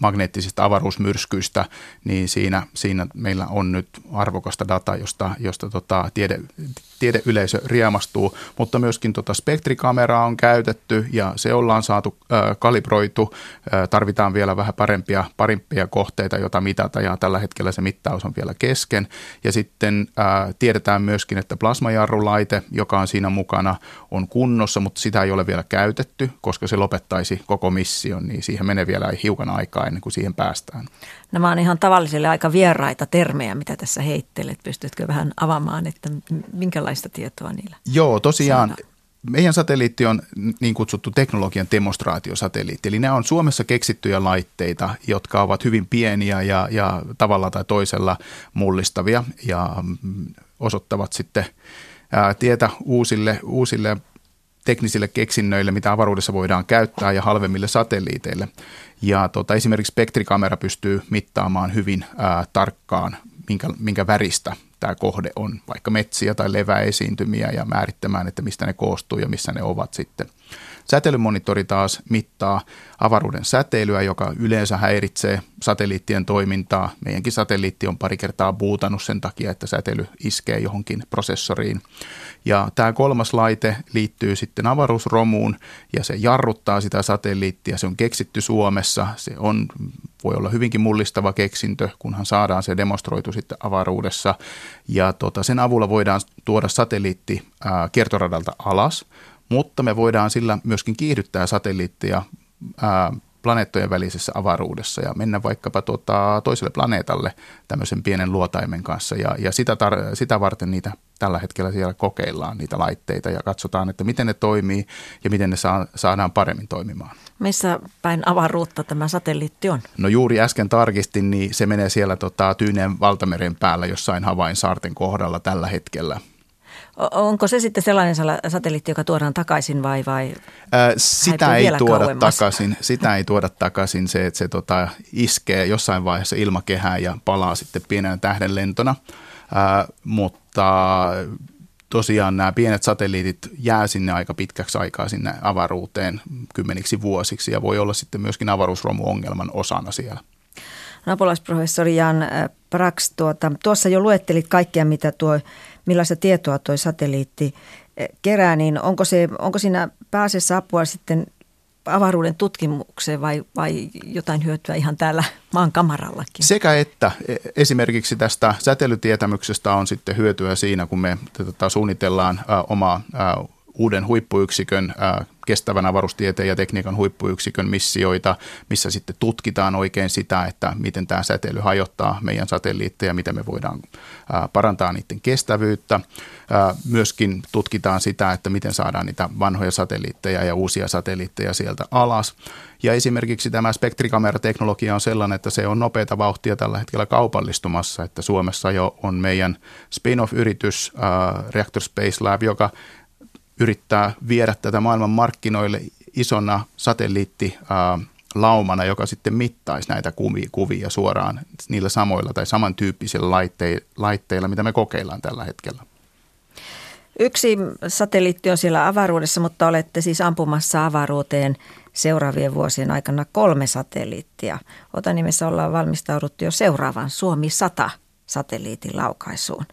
magneettisista avaruusmyrskyistä, niin siinä, siinä meillä on nyt arvokasta dataa, josta, josta tota tiede, tiedeyleisö riemastuu, mutta myöskin tota spektrikameraa on käytetty ja se ollaan saatu äh, kalibroitu. Äh, tarvitaan vielä vähän parempia, parempia kohteita, joita mitata ja tällä hetkellä se mittaus on vielä kesken. Ja sitten äh, tiedetään myöskin, että plasmajarrulaite, joka on siinä mukana, on kunnossa, mutta sitä ei ole vielä käytetty, koska se lopettaisi koko mission, niin siihen menee vielä hiukan aikaa ennen kuin siihen päästään. Nämä on ihan tavallisille aika vieraita termejä, mitä tässä heittelet. Pystytkö vähän avaamaan, että minkälaista tietoa niillä Joo, tosiaan. saadaan? Meidän satelliitti on niin kutsuttu teknologian demonstraatiosatelliitti, eli nämä on Suomessa keksittyjä laitteita, jotka ovat hyvin pieniä ja, ja tavalla tai toisella mullistavia ja osoittavat sitten ää, tietä uusille, uusille teknisille keksinnöille, mitä avaruudessa voidaan käyttää ja halvemmille satelliiteille. Ja tota, esimerkiksi spektrikamera pystyy mittaamaan hyvin ää, tarkkaan, minkä, minkä väristä tämä kohde on, vaikka metsiä tai leväesiintymiä ja määrittämään, että mistä ne koostuu ja missä ne ovat sitten. Säteilymonitori taas mittaa avaruuden säteilyä, joka yleensä häiritsee satelliittien toimintaa. Meidänkin satelliitti on pari kertaa buutannut sen takia, että säteily iskee johonkin prosessoriin. Ja tämä kolmas laite liittyy sitten avaruusromuun ja se jarruttaa sitä satelliittia. Se on keksitty Suomessa. Se on, voi olla hyvinkin mullistava keksintö, kunhan saadaan se demonstroitu sitten avaruudessa. Ja tota, sen avulla voidaan tuoda satelliitti ää, kiertoradalta alas. Mutta me voidaan sillä myöskin kiihdyttää satelliittia ää, planeettojen välisessä avaruudessa ja mennä vaikkapa tuota, toiselle planeetalle tämmöisen pienen luotaimen kanssa. Ja, ja sitä, tar- sitä varten niitä tällä hetkellä siellä kokeillaan, niitä laitteita, ja katsotaan, että miten ne toimii ja miten ne saa, saadaan paremmin toimimaan. Missä päin avaruutta tämä satelliitti on? No juuri äsken tarkistin, niin se menee siellä tota, Tyyneen valtameren päällä jossain Havainsaarten kohdalla tällä hetkellä. Onko se sitten sellainen satelliitti, joka tuodaan takaisin vai, vai Ää, sitä ei tuoda kauemmas? takaisin. Sitä ei tuoda takaisin se, että se tota, iskee jossain vaiheessa ilmakehään ja palaa sitten pienenä tähdenlentona. Ää, mutta tosiaan nämä pienet satelliitit jää sinne aika pitkäksi aikaa sinne avaruuteen kymmeniksi vuosiksi ja voi olla sitten myöskin avaruusromuongelman osana siellä. Apulaisprofessori Jan Brax, tuota, tuossa jo luettelit kaikkia, mitä tuo, millaista tietoa tuo satelliitti kerää, niin onko, se, onko siinä pääasiassa apua sitten avaruuden tutkimukseen vai, vai jotain hyötyä ihan täällä maan kamarallakin? Sekä että esimerkiksi tästä säteilytietämyksestä on sitten hyötyä siinä, kun me tätä suunnitellaan ä, omaa ä, uuden huippuyksikön, ä, kestävän avaruustieteen ja tekniikan huippuyksikön missioita, missä sitten tutkitaan oikein sitä, että miten tämä säteily hajottaa meidän satelliitteja, miten me voidaan ä, parantaa niiden kestävyyttä. Ä, myöskin tutkitaan sitä, että miten saadaan niitä vanhoja satelliitteja ja uusia satelliitteja sieltä alas. Ja esimerkiksi tämä spektrikamerateknologia on sellainen, että se on nopeata vauhtia tällä hetkellä kaupallistumassa, että Suomessa jo on meidän spin-off-yritys ä, Reactor Space Lab, joka yrittää viedä tätä maailman markkinoille isona satelliittilaumana, joka sitten mittaisi näitä kuvia, kuvia suoraan niillä samoilla tai samantyyppisillä laitteilla, mitä me kokeillaan tällä hetkellä. Yksi satelliitti on siellä avaruudessa, mutta olette siis ampumassa avaruuteen seuraavien vuosien aikana kolme satelliittia. Otanimessä ollaan valmistauduttu jo seuraavan Suomi sata satelliitin laukaisuun.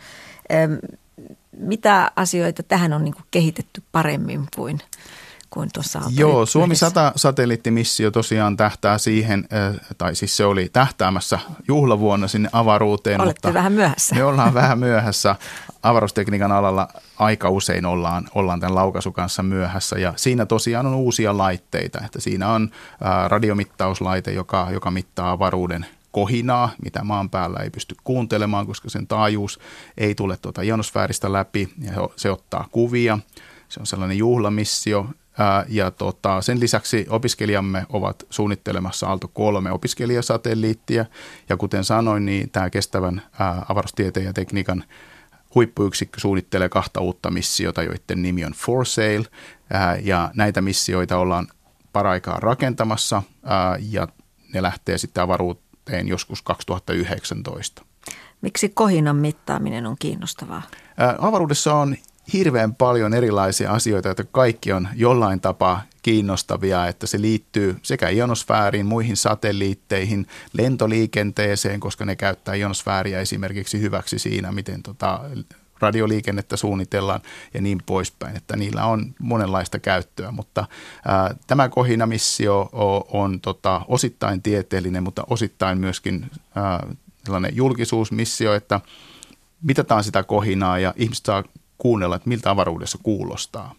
Mitä asioita tähän on niin kuin kehitetty paremmin kuin, kuin tuossa Joo, Suomi sata satelliittimissio tosiaan tähtää siihen, tai siis se oli tähtäämässä juhlavuonna sinne avaruuteen. Olette mutta vähän myöhässä. Me ollaan vähän myöhässä. Avaruustekniikan alalla aika usein ollaan, ollaan tämän laukaisun kanssa myöhässä, ja siinä tosiaan on uusia laitteita. Että siinä on radiomittauslaite, joka, joka mittaa avaruuden kohinaa, mitä maan päällä ei pysty kuuntelemaan, koska sen taajuus ei tule tuota ionosfääristä läpi ja se ottaa kuvia. Se on sellainen juhlamissio ää, ja tota, sen lisäksi opiskelijamme ovat suunnittelemassa Aalto kolme opiskelijasatelliittia ja kuten sanoin, niin tämä kestävän ää, avaruustieteen ja tekniikan huippuyksikkö suunnittelee kahta uutta missiota, joiden nimi on For Sail ää, ja näitä missioita ollaan paraikaa rakentamassa ää, ja ne lähtee sitten avaruuteen joskus kaksituhattayhdeksäntoista. Miksi kohinan mittaaminen on kiinnostavaa? Ää, avaruudessa on hirveän paljon erilaisia asioita, joita kaikki on jollain tapaa kiinnostavia, että se liittyy sekä ionosfääriin, muihin satelliitteihin, lentoliikenteeseen, koska ne käyttää ionosfääriä esimerkiksi hyväksi siinä, miten tota radioliikennettä suunnitellaan ja niin poispäin, että niillä on monenlaista käyttöä, mutta ää, tämä Kohina-missio on, on tota, osittain tieteellinen, mutta osittain myöskin ää, tällainen julkisuusmissio, että mitataan sitä kohinaa ja ihmiset saa kuunnella, että miltä avaruudessa kuulostaa.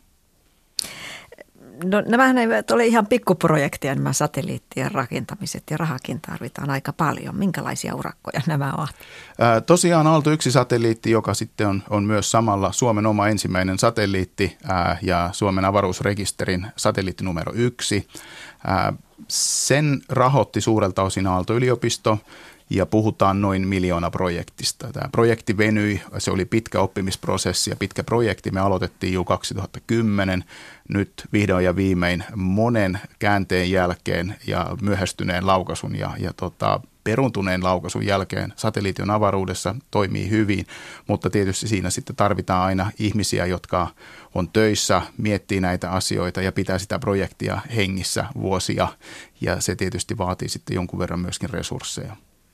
No nämähän eivät ole ihan pikkuprojekteja, nämä satelliittien rakentamiset, ja rahakin tarvitaan aika paljon. Minkälaisia urakkoja nämä ovat? Ää, tosiaan Aalto yksi satelliitti, joka sitten on, on myös samalla Suomen oma ensimmäinen satelliitti ää, ja Suomen avaruusrekisterin satelliitti numero yksi. Ää, sen rahoitti suurelta osin Aalto-yliopisto. Ja puhutaan noin miljoona projektista. Tämä projekti venyi, se oli pitkä oppimisprosessi ja pitkä projekti. Me aloitettiin jo kaksituhattakymmenen, nyt vihdoin ja viimein monen käänteen jälkeen ja myöhästyneen laukaisun ja, ja tota, peruntuneen laukaisun jälkeen satelliitti on avaruudessa, toimii hyvin, mutta tietysti siinä sitten tarvitaan aina ihmisiä, jotka on töissä, miettii näitä asioita ja pitää sitä projektia hengissä vuosia, ja se tietysti vaatii sitten jonkun verran myöskin resursseja.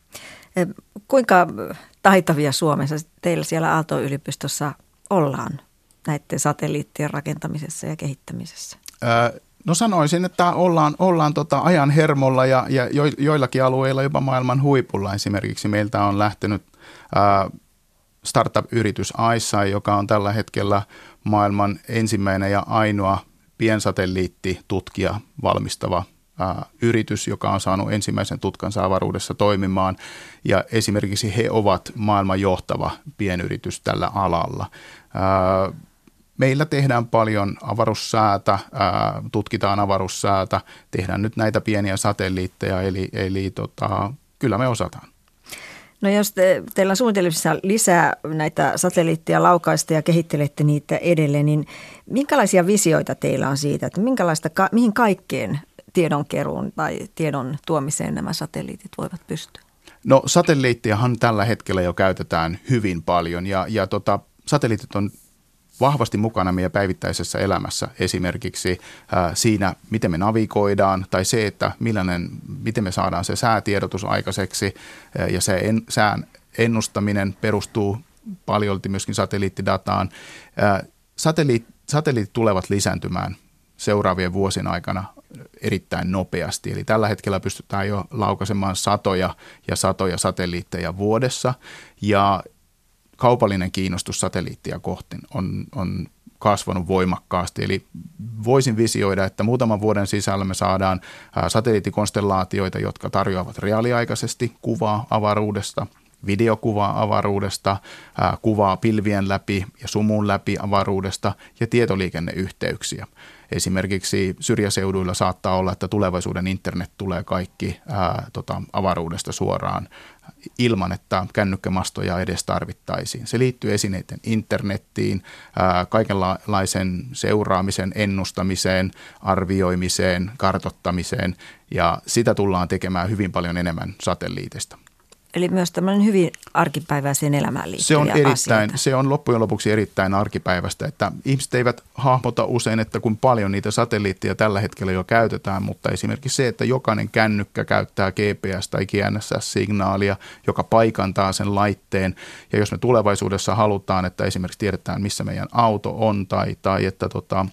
Kuinka taitavia Suomessa teillä siellä Aalto-yliopistossa ollaan näiden satelliittien rakentamisessa ja kehittämisessä? No sanoisin, että ollaan, ollaan tota ajan hermolla ja, ja jo, joillakin alueilla jopa maailman huipulla. Esimerkiksi meiltä on lähtenyt ää, startup-yritys ICEYE, joka on tällä hetkellä maailman ensimmäinen ja ainoa piensatelliittitutkija valmistava Ää, yritys, joka on saanut ensimmäisen tutkansa avaruudessa toimimaan, ja esimerkiksi he ovat maailman johtava pienyritys tällä alalla. Ää, meillä tehdään paljon avaruussäätä, ää, tutkitaan avaruussäätä, tehdään nyt näitä pieniä satelliitteja, eli, eli tota, kyllä me osataan. No jos te, teillä on suunnitelmissa lisää näitä satelliitteja laukaista ja kehittelette niitä edelleen, niin minkälaisia visioita teillä on siitä, että minkälaista, mihin kaikkeen tiedonkeruun tai tiedon tuomiseen nämä satelliitit voivat pystyä? No satelliittiahan tällä hetkellä jo käytetään hyvin paljon ja, ja tota, satelliitit on vahvasti mukana meidän päivittäisessä elämässä, esimerkiksi ää, siinä, miten me navigoidaan tai se, että millainen, miten me saadaan se säätiedotus aikaiseksi ää, ja se en, sään ennustaminen perustuu paljolti myöskin satelliittidataan. Ää, satelliit, satelliitit tulevat lisääntymään seuraavien vuosien aikana erittäin nopeasti. Eli tällä hetkellä pystytään jo laukaisemaan satoja ja satoja satelliitteja vuodessa, ja kaupallinen kiinnostus satelliittia kohti on, on kasvanut voimakkaasti. Eli voisin visioida, että muutaman vuoden sisällä me saadaan satelliittikonstellaatioita, jotka tarjoavat reaaliaikaisesti kuvaa avaruudesta, videokuvaa avaruudesta, ää, kuvaa pilvien läpi ja sumun läpi avaruudesta ja tietoliikenneyhteyksiä. Esimerkiksi syrjäseuduilla saattaa olla, että tulevaisuuden internet tulee kaikki ää, tota, avaruudesta suoraan ilman, että kännykkämastoja edes tarvittaisiin. Se liittyy esineiden internettiin, ää, kaikenlaisen seuraamisen, ennustamiseen, arvioimiseen, kartoittamiseen, ja sitä tullaan tekemään hyvin paljon enemmän satelliiteista. Eli myös tämmöinen hyvin arkipäiväiseen elämään liittyviä se on erittäin, asioita. Se on loppujen lopuksi erittäin arkipäiväistä, että ihmiset eivät hahmota usein, että kun paljon niitä satelliitteja tällä hetkellä jo käytetään, mutta esimerkiksi se, että jokainen kännykkä käyttää G P S- tai G N S S-signaalia, joka paikantaa sen laitteen, ja jos me tulevaisuudessa halutaan, että esimerkiksi tiedetään, missä meidän auto on, tai, tai että tota,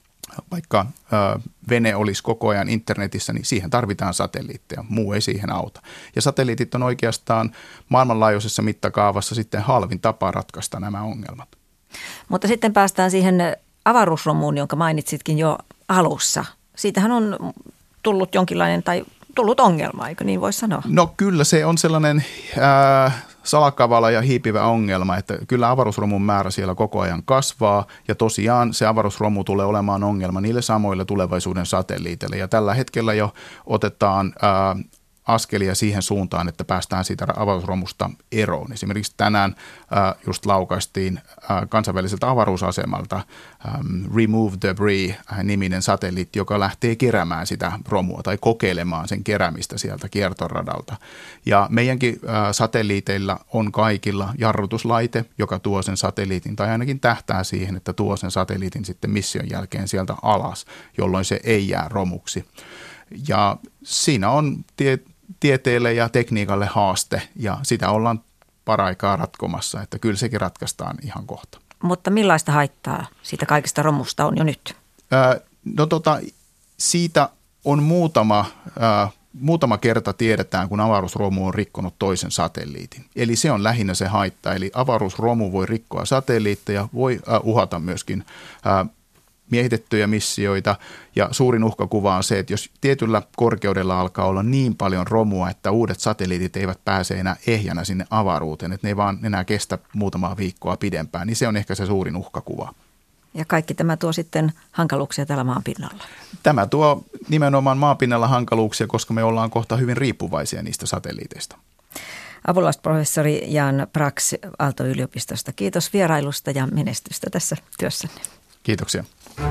vaikka ö, vene olisi koko ajan internetissä, niin siihen tarvitaan satelliitteja. Muu ei siihen auta. Ja satelliitit on oikeastaan maailmanlaajuisessa mittakaavassa sitten halvin tapa ratkaista nämä ongelmat. Mutta sitten päästään siihen avaruusromuun, jonka mainitsitkin jo alussa. Siitähän on tullut jonkinlainen tai tullut ongelma, eikö niin voi sanoa? No kyllä, se on sellainen Ää, salakavala ja hiipivä ongelma, että kyllä avaruusromun määrä siellä koko ajan kasvaa, ja tosiaan se avaruusromu tulee olemaan ongelma niille samoille tulevaisuuden satelliiteille, ja tällä hetkellä jo otetaan ää, askelia siihen suuntaan, että päästään siitä avaruusromusta eroon. Esimerkiksi tänään äh, just laukaistiin äh, kansainväliseltä avaruusasemalta ähm, Remove Debris-niminen satelliitti, joka lähtee keräämään sitä romua tai kokeilemaan sen keräämistä sieltä kiertoradalta. Ja meidänkin äh, satelliiteilla on kaikilla jarrutuslaite, joka tuo sen satelliitin tai ainakin tähtää siihen, että tuo sen satelliitin sitten mission jälkeen sieltä alas, jolloin se ei jää romuksi. Ja siinä on tie, tieteelle ja tekniikalle haaste ja sitä ollaan paraikaa ratkomassa, että kyllä sekin ratkaistaan ihan kohta. Mutta millaista haittaa siitä kaikesta romusta on jo nyt? Ää, no tota, siitä on muutama, ää, muutama kerta tiedetään, kun avaruusromu on rikkonut toisen satelliitin. Eli se on lähinnä se haitta, eli avaruusromu voi rikkoa satelliitteja, voi ää, uhata myöskin ää, miehitettyjä missioita ja suurin uhkakuva on se, että jos tietyllä korkeudella alkaa olla niin paljon romua, että uudet satelliitit eivät pääse enää ehjänä sinne avaruuteen, että ne ei vaan enää kestä muutamaa viikkoa pidempään, niin se on ehkä se suurin uhkakuva. Ja kaikki tämä tuo sitten hankaluuksia täällä maan pinnalla. Tämä tuo nimenomaan maanpinnalla hankaluuksia, koska me ollaan kohta hyvin riippuvaisia niistä satelliiteista. Apulaisprofessori Jan Brax Aalto-yliopistosta. Kiitos vierailusta ja menestystä tässä työssänne. Kiitoksia.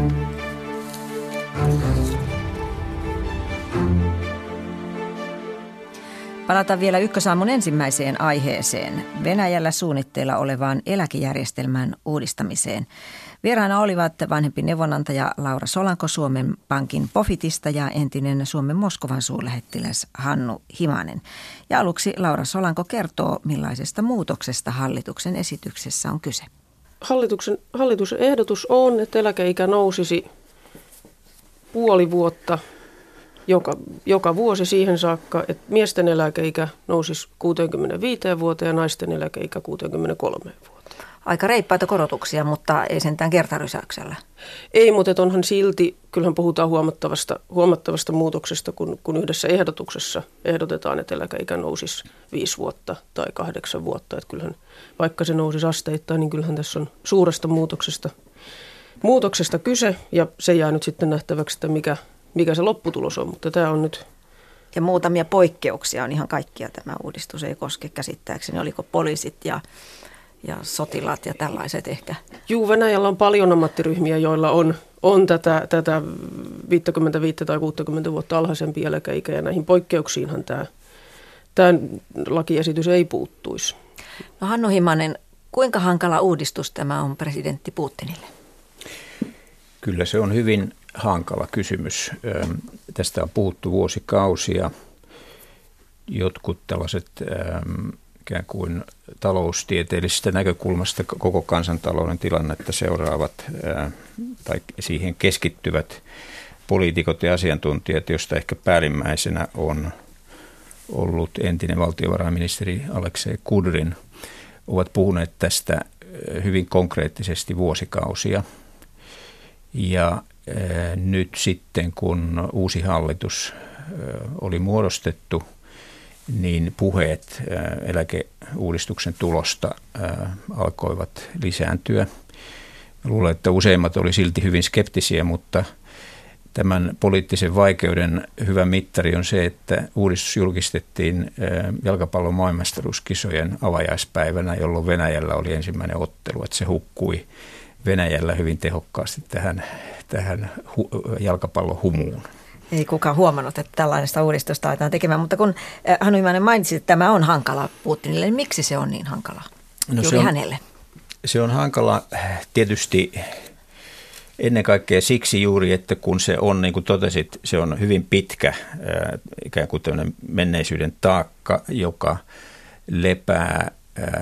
Palataan vielä Ykkösaamun ensimmäiseen aiheeseen, Venäjällä suunnitteilla olevaan eläkejärjestelmän uudistamiseen. Vieraana olivat vanhempi neuvonantaja Laura Solanko Suomen Pankin Pofitista ja entinen Suomen Moskovan suurlähettiläs Hannu Himanen. Ja aluksi Laura Solanko kertoo, millaisesta muutoksesta hallituksen esityksessä on kyse. Hallituksen, hallituksen ehdotus on, että eläkeikä nousisi puoli vuotta joka, joka vuosi siihen saakka, että miesten eläkeikä nousisi kuuteenkymmeneenviiteen vuoteen ja naisten eläkeikä kuuteenkymmeneenkolmeen vuoteen. Aika reippaita korotuksia, mutta ei sentään kertarysäyksellä. Ei, mutta onhan silti, kyllähän puhutaan huomattavasta, huomattavasta muutoksesta, kun, kun yhdessä ehdotuksessa ehdotetaan, että eläkeikä nousisi viisi vuotta tai kahdeksan vuotta. Että kyllähän, vaikka se nousisi asteittain, niin kyllähän tässä on suuresta muutoksesta, muutoksesta kyse ja se jää nyt sitten nähtäväksi, että mikä, mikä se lopputulos on, mutta tämä on nyt... Ja muutamia poikkeuksia on ihan kaikkia tämä uudistus, ei koske käsittääkseni, oliko poliisit ja... ja sotilaat ja tällaiset ehkä. Juu, Venäjällä on paljon ammattiryhmiä, joilla on, on tätä, tätä viisikymmentäviisi tai kuusikymmentä vuotta alhaisempi eläkeikä, ja näihin poikkeuksiinhan tämä, tämä lakiesitys ei puuttuisi. No Hannu Himanen, kuinka hankala uudistus tämä on presidentti Putinille? Kyllä se on hyvin hankala kysymys. Tästä on puhuttu vuosikausia. Jotkut tällaiset... ikään kuin taloustieteellisestä näkökulmasta koko kansantalouden tilannetta seuraavat ää, tai siihen keskittyvät poliitikot ja asiantuntijat, joista ehkä päällimmäisenä on ollut entinen valtiovarainministeri Aleksei Kudrin, ovat puhuneet tästä hyvin konkreettisesti vuosikausia. Ja ää, nyt sitten, kun uusi hallitus ää, oli muodostettu, niin puheet eläkeuudistuksen tulosta alkoivat lisääntyä. Luulen, että useimmat oli silti hyvin skeptisiä, mutta tämän poliittisen vaikeuden hyvä mittari on se, että uudistus julkistettiin jalkapallon maailmanmestaruuskisojen avajaispäivänä, jolloin Venäjällä oli ensimmäinen ottelu, että se hukkui Venäjällä hyvin tehokkaasti tähän, tähän jalkapallon humuun. Ei kukaan huomannut, että tällaista uudistusta aletaan tekemään, mutta kun Hannu Himanen mainitsi, että tämä on hankala Putinille, niin miksi se on niin hankala no juuri se on, hänelle? Se on hankala tietysti ennen kaikkea siksi juuri, että kun se on, niin kuin totesit, se on hyvin pitkä ikään kuin tämmöinen menneisyyden taakka, joka lepää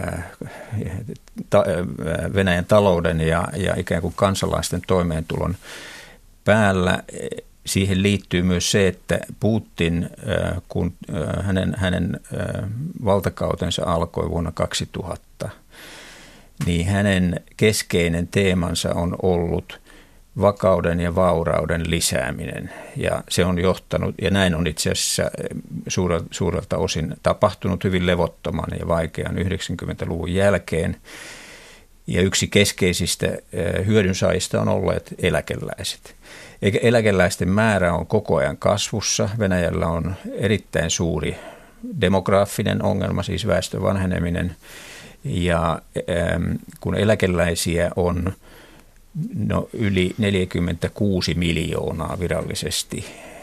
Venäjän talouden ja, ja ikään kuin kansalaisten toimeentulon päällä. Siihen liittyy myös se, että Putin, kun hänen, hänen valtakautensa alkoi vuonna kaksituhatta, niin hänen keskeinen teemansa on ollut vakauden ja vaurauden lisääminen. Ja se on johtanut, ja näin on itse asiassa suurelta, suurelta osin tapahtunut hyvin levottoman ja vaikean yhdeksänkymmentäluvun jälkeen. Ja yksi keskeisistä hyödynsaajista on olleet eläkeläiset. Eläkeläisten määrä on koko ajan kasvussa. Venäjällä on erittäin suuri demograafinen ongelma, siis väestön vanheneminen. Ja kun eläkeläisiä on no, yli neljäkymmentäkuusi miljoonaa virallisesti,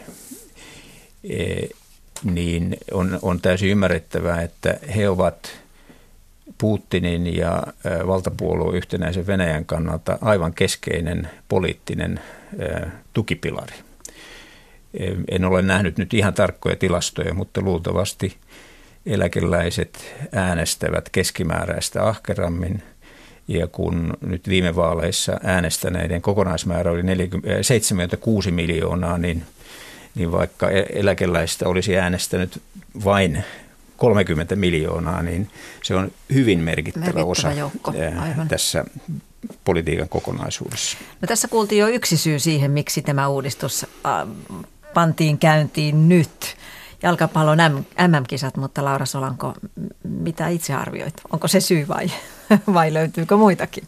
niin on, on täysin ymmärrettävää, että he ovat Putinin ja valtapuolueen yhtenäisen Venäjän kannalta aivan keskeinen poliittinen tukipilari. En ole nähnyt nyt ihan tarkkoja tilastoja, mutta luultavasti eläkeläiset äänestävät keskimääräistä ahkerammin. Ja kun nyt viime vaaleissa äänestäneiden kokonaismäärä oli seitsemänkymmentäkuusi miljoonaa, niin, niin vaikka eläkeläistä olisi äänestänyt vain kolmekymmentä miljoonaa, niin se on hyvin merkittävä, merkittävä osa joukko. Tässä politiikan kokonaisuudessa. No, tässä kuultiin jo yksi syy siihen, miksi tämä uudistus pantiin käyntiin nyt. Jalkapallon M M-kisat, mutta Laura Solanko, mitä itse arvioit? Onko se syy vai, vai löytyykö muitakin?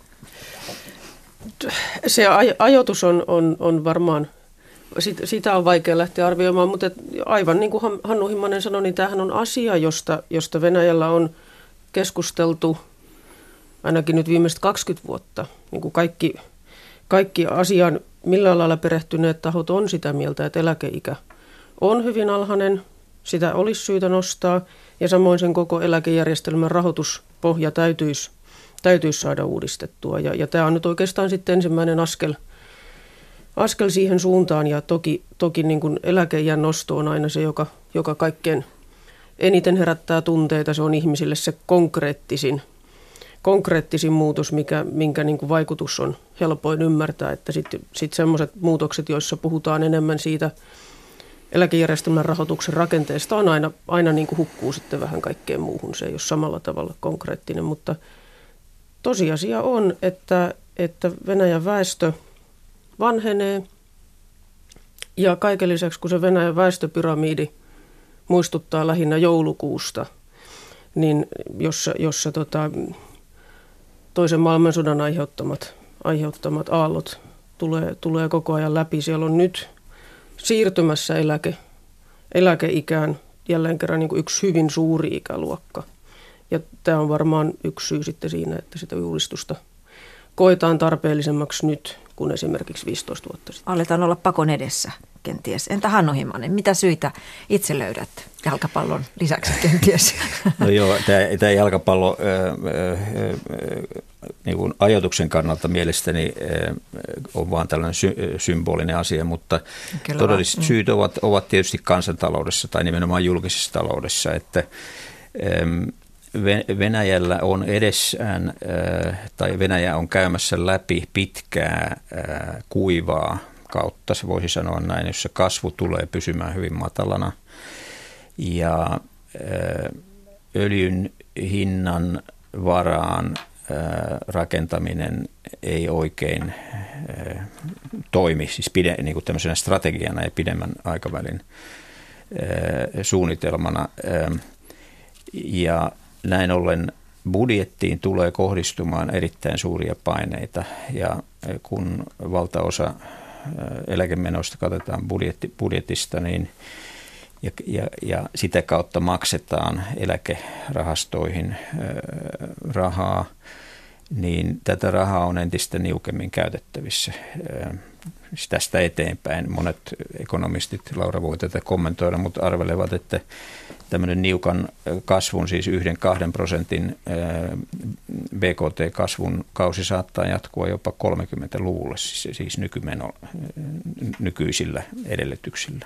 Se aj- ajoitus on, on, on varmaan, sitä on vaikea lähteä arvioimaan, mutta aivan niin kuin Hannu Himmanen sanoi, niin tämähän on asia, josta, josta Venäjällä on keskusteltu ainakin nyt viimeiset kaksikymmentä vuotta. Niin kuin kaikki, kaikki asian millä lailla perehtyneet tahot on sitä mieltä, että eläkeikä on hyvin alhainen, sitä olisi syytä nostaa ja samoin sen koko eläkejärjestelmän rahoituspohja täytyisi, täytyisi saada uudistettua. Ja, ja tämä on nyt oikeastaan sitten ensimmäinen askel, askel siihen suuntaan ja toki, toki niin kuin eläkeiän nosto on aina se, joka, joka kaikkein eniten herättää tunteita. Se on ihmisille se konkreettisin, konkreettisin muutos, mikä, minkä niin kuin vaikutus on helpoin ymmärtää. Että sitten sit sellaiset muutokset, joissa puhutaan enemmän siitä eläkejärjestelmän rahoituksen rakenteesta, on aina, aina niin kuin hukkuu sitten vähän kaikkeen muuhun. Se ei ole samalla tavalla konkreettinen, mutta tosiasia on, että, että Venäjän väestö vanhenee ja kaiken lisäksi, kun se Venäjän väestöpyramiidi muistuttaa lähinnä joulukuusta, niin jossa, jossa tota, toisen maailmansodan aiheuttamat, aiheuttamat aallot tulee, tulee koko ajan läpi. Siellä on nyt siirtymässä eläke, eläkeikään jälleen kerran niin kuin yksi hyvin suuri ikäluokka. Ja tämä on varmaan yksi syy sitten siinä, että sitä uudistusta koetaan tarpeellisemmaksi nyt kuin esimerkiksi viisitoista vuotta sitten. Aletaan olla pakon edessä kenties. Entä Hannu Himmanen, mitä syitä itse löydät jalkapallon lisäksi kenties? No joo, tämä, tämä jalkapallo äh, äh, niin kuin ajatuksen kannalta mielestäni äh, on vaan tällainen sy- symbolinen asia, mutta Kyllä todelliset va- syyt ovat, ovat tietysti kansantaloudessa tai nimenomaan julkisessa taloudessa, että ähm, Venäjällä on edessään, tai Venäjä on käymässä läpi pitkää kuivaa kautta, se voisi sanoa näin, jossa kasvu tulee pysymään hyvin matalana. Ja öljyn hinnan varaan rakentaminen ei oikein toimi, siis pide, niin kuin tämmöisenä strategiana ja pidemmän aikavälin suunnitelmana. Ja näin ollen budjettiin tulee kohdistumaan erittäin suuria paineita ja kun valtaosa eläkemenoista katetaan budjetti, budjetista niin, ja, ja, ja sitä kautta maksetaan eläkerahastoihin rahaa, niin tätä rahaa on entistä niukemmin käytettävissä. Tästä eteenpäin monet ekonomistit, Laura voi tätä kommentoida, mutta arvelevat, että tämmöinen niukan kasvun, siis yhden kahden prosentin B K T-kasvun kausi saattaa jatkua jopa kolmekymmentäluvulle, siis nykymeno, nykyisillä edellytyksillä.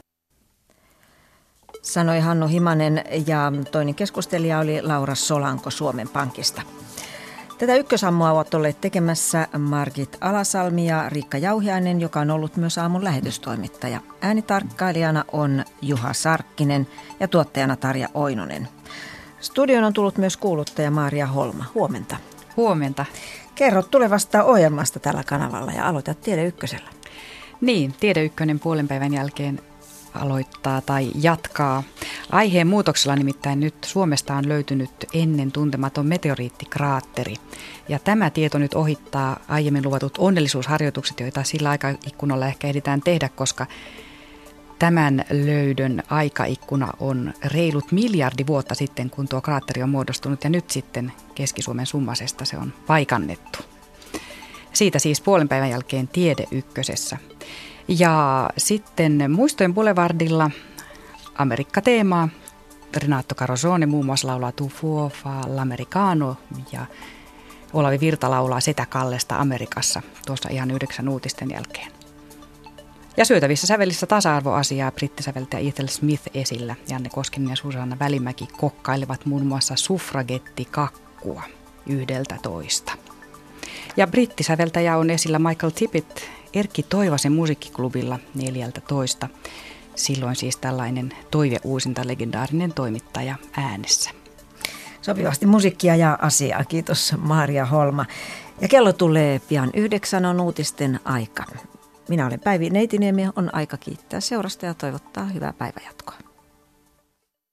Sanoi Hannu Himmanen ja toinen keskustelija oli Laura Solanko Suomen Pankista. Tätä ykkösammua ovat olleet tekemässä Margit Alasalmi ja Riikka Jauhiainen, joka on ollut myös aamun lähetystoimittaja. Äänitarkkailijana on Juha Sarkkinen ja tuottajana Tarja Oinonen. Studioon on tullut myös kuuluttaja Maaria Holma. Huomenta. Huomenta. Kerro tulevasta ohjelmasta tällä kanavalla ja aloitat Tiede Ykkösellä. Niin, Tiede Ykkönen puolen päivän jälkeen aloittaa tai jatkaa Aiheen muutoksella nimittäin nyt Suomesta on löytynyt ennen tuntematon meteoriittikraatteri. Ja tämä tieto nyt ohittaa aiemmin luvatut onnellisuusharjoitukset, joita sillä aikaikkunalla ehkä ehditään tehdä, koska tämän löydön aikaikkuna on reilut miljardi vuotta sitten, kun tuo kraatteri on muodostunut, ja nyt sitten Keski-Suomen Summasesta se on paikannettu. Siitä siis puolen päivän jälkeen Tiede Ykkösessä. Ja sitten Muistojen Boulevardilla Amerikka-teemaa. Renato Carosone muun muassa laulaa Tu fuofa l'americano ja Olavi Virta laulaa Setä Kallesta Amerikassa tuossa ihan yhdeksän uutisten jälkeen. Ja syötävissä sävelissä tasa-arvoasiaa brittisäveltäjä Ethel Smith esillä. Janne Koskinen ja Susanna Välimäki kokkailevat muun muassa suffragettikakkua yhdeltä toista. Ja brittisäveltäjä on esillä Michael Tippett Erkki Toivasen musiikkiklubilla neljältä toista. Silloin siis tällainen toiveuusinta legendaarinen toimittaja äänessä. Sopivasti musiikkia ja asiaa. Kiitos Maaria Holma. Ja kello tulee pian yhdeksän, on uutisten aika. Minä olen Päivi Neitiniemi, on aika kiittää seurasta ja toivottaa hyvää päivänjatkoa.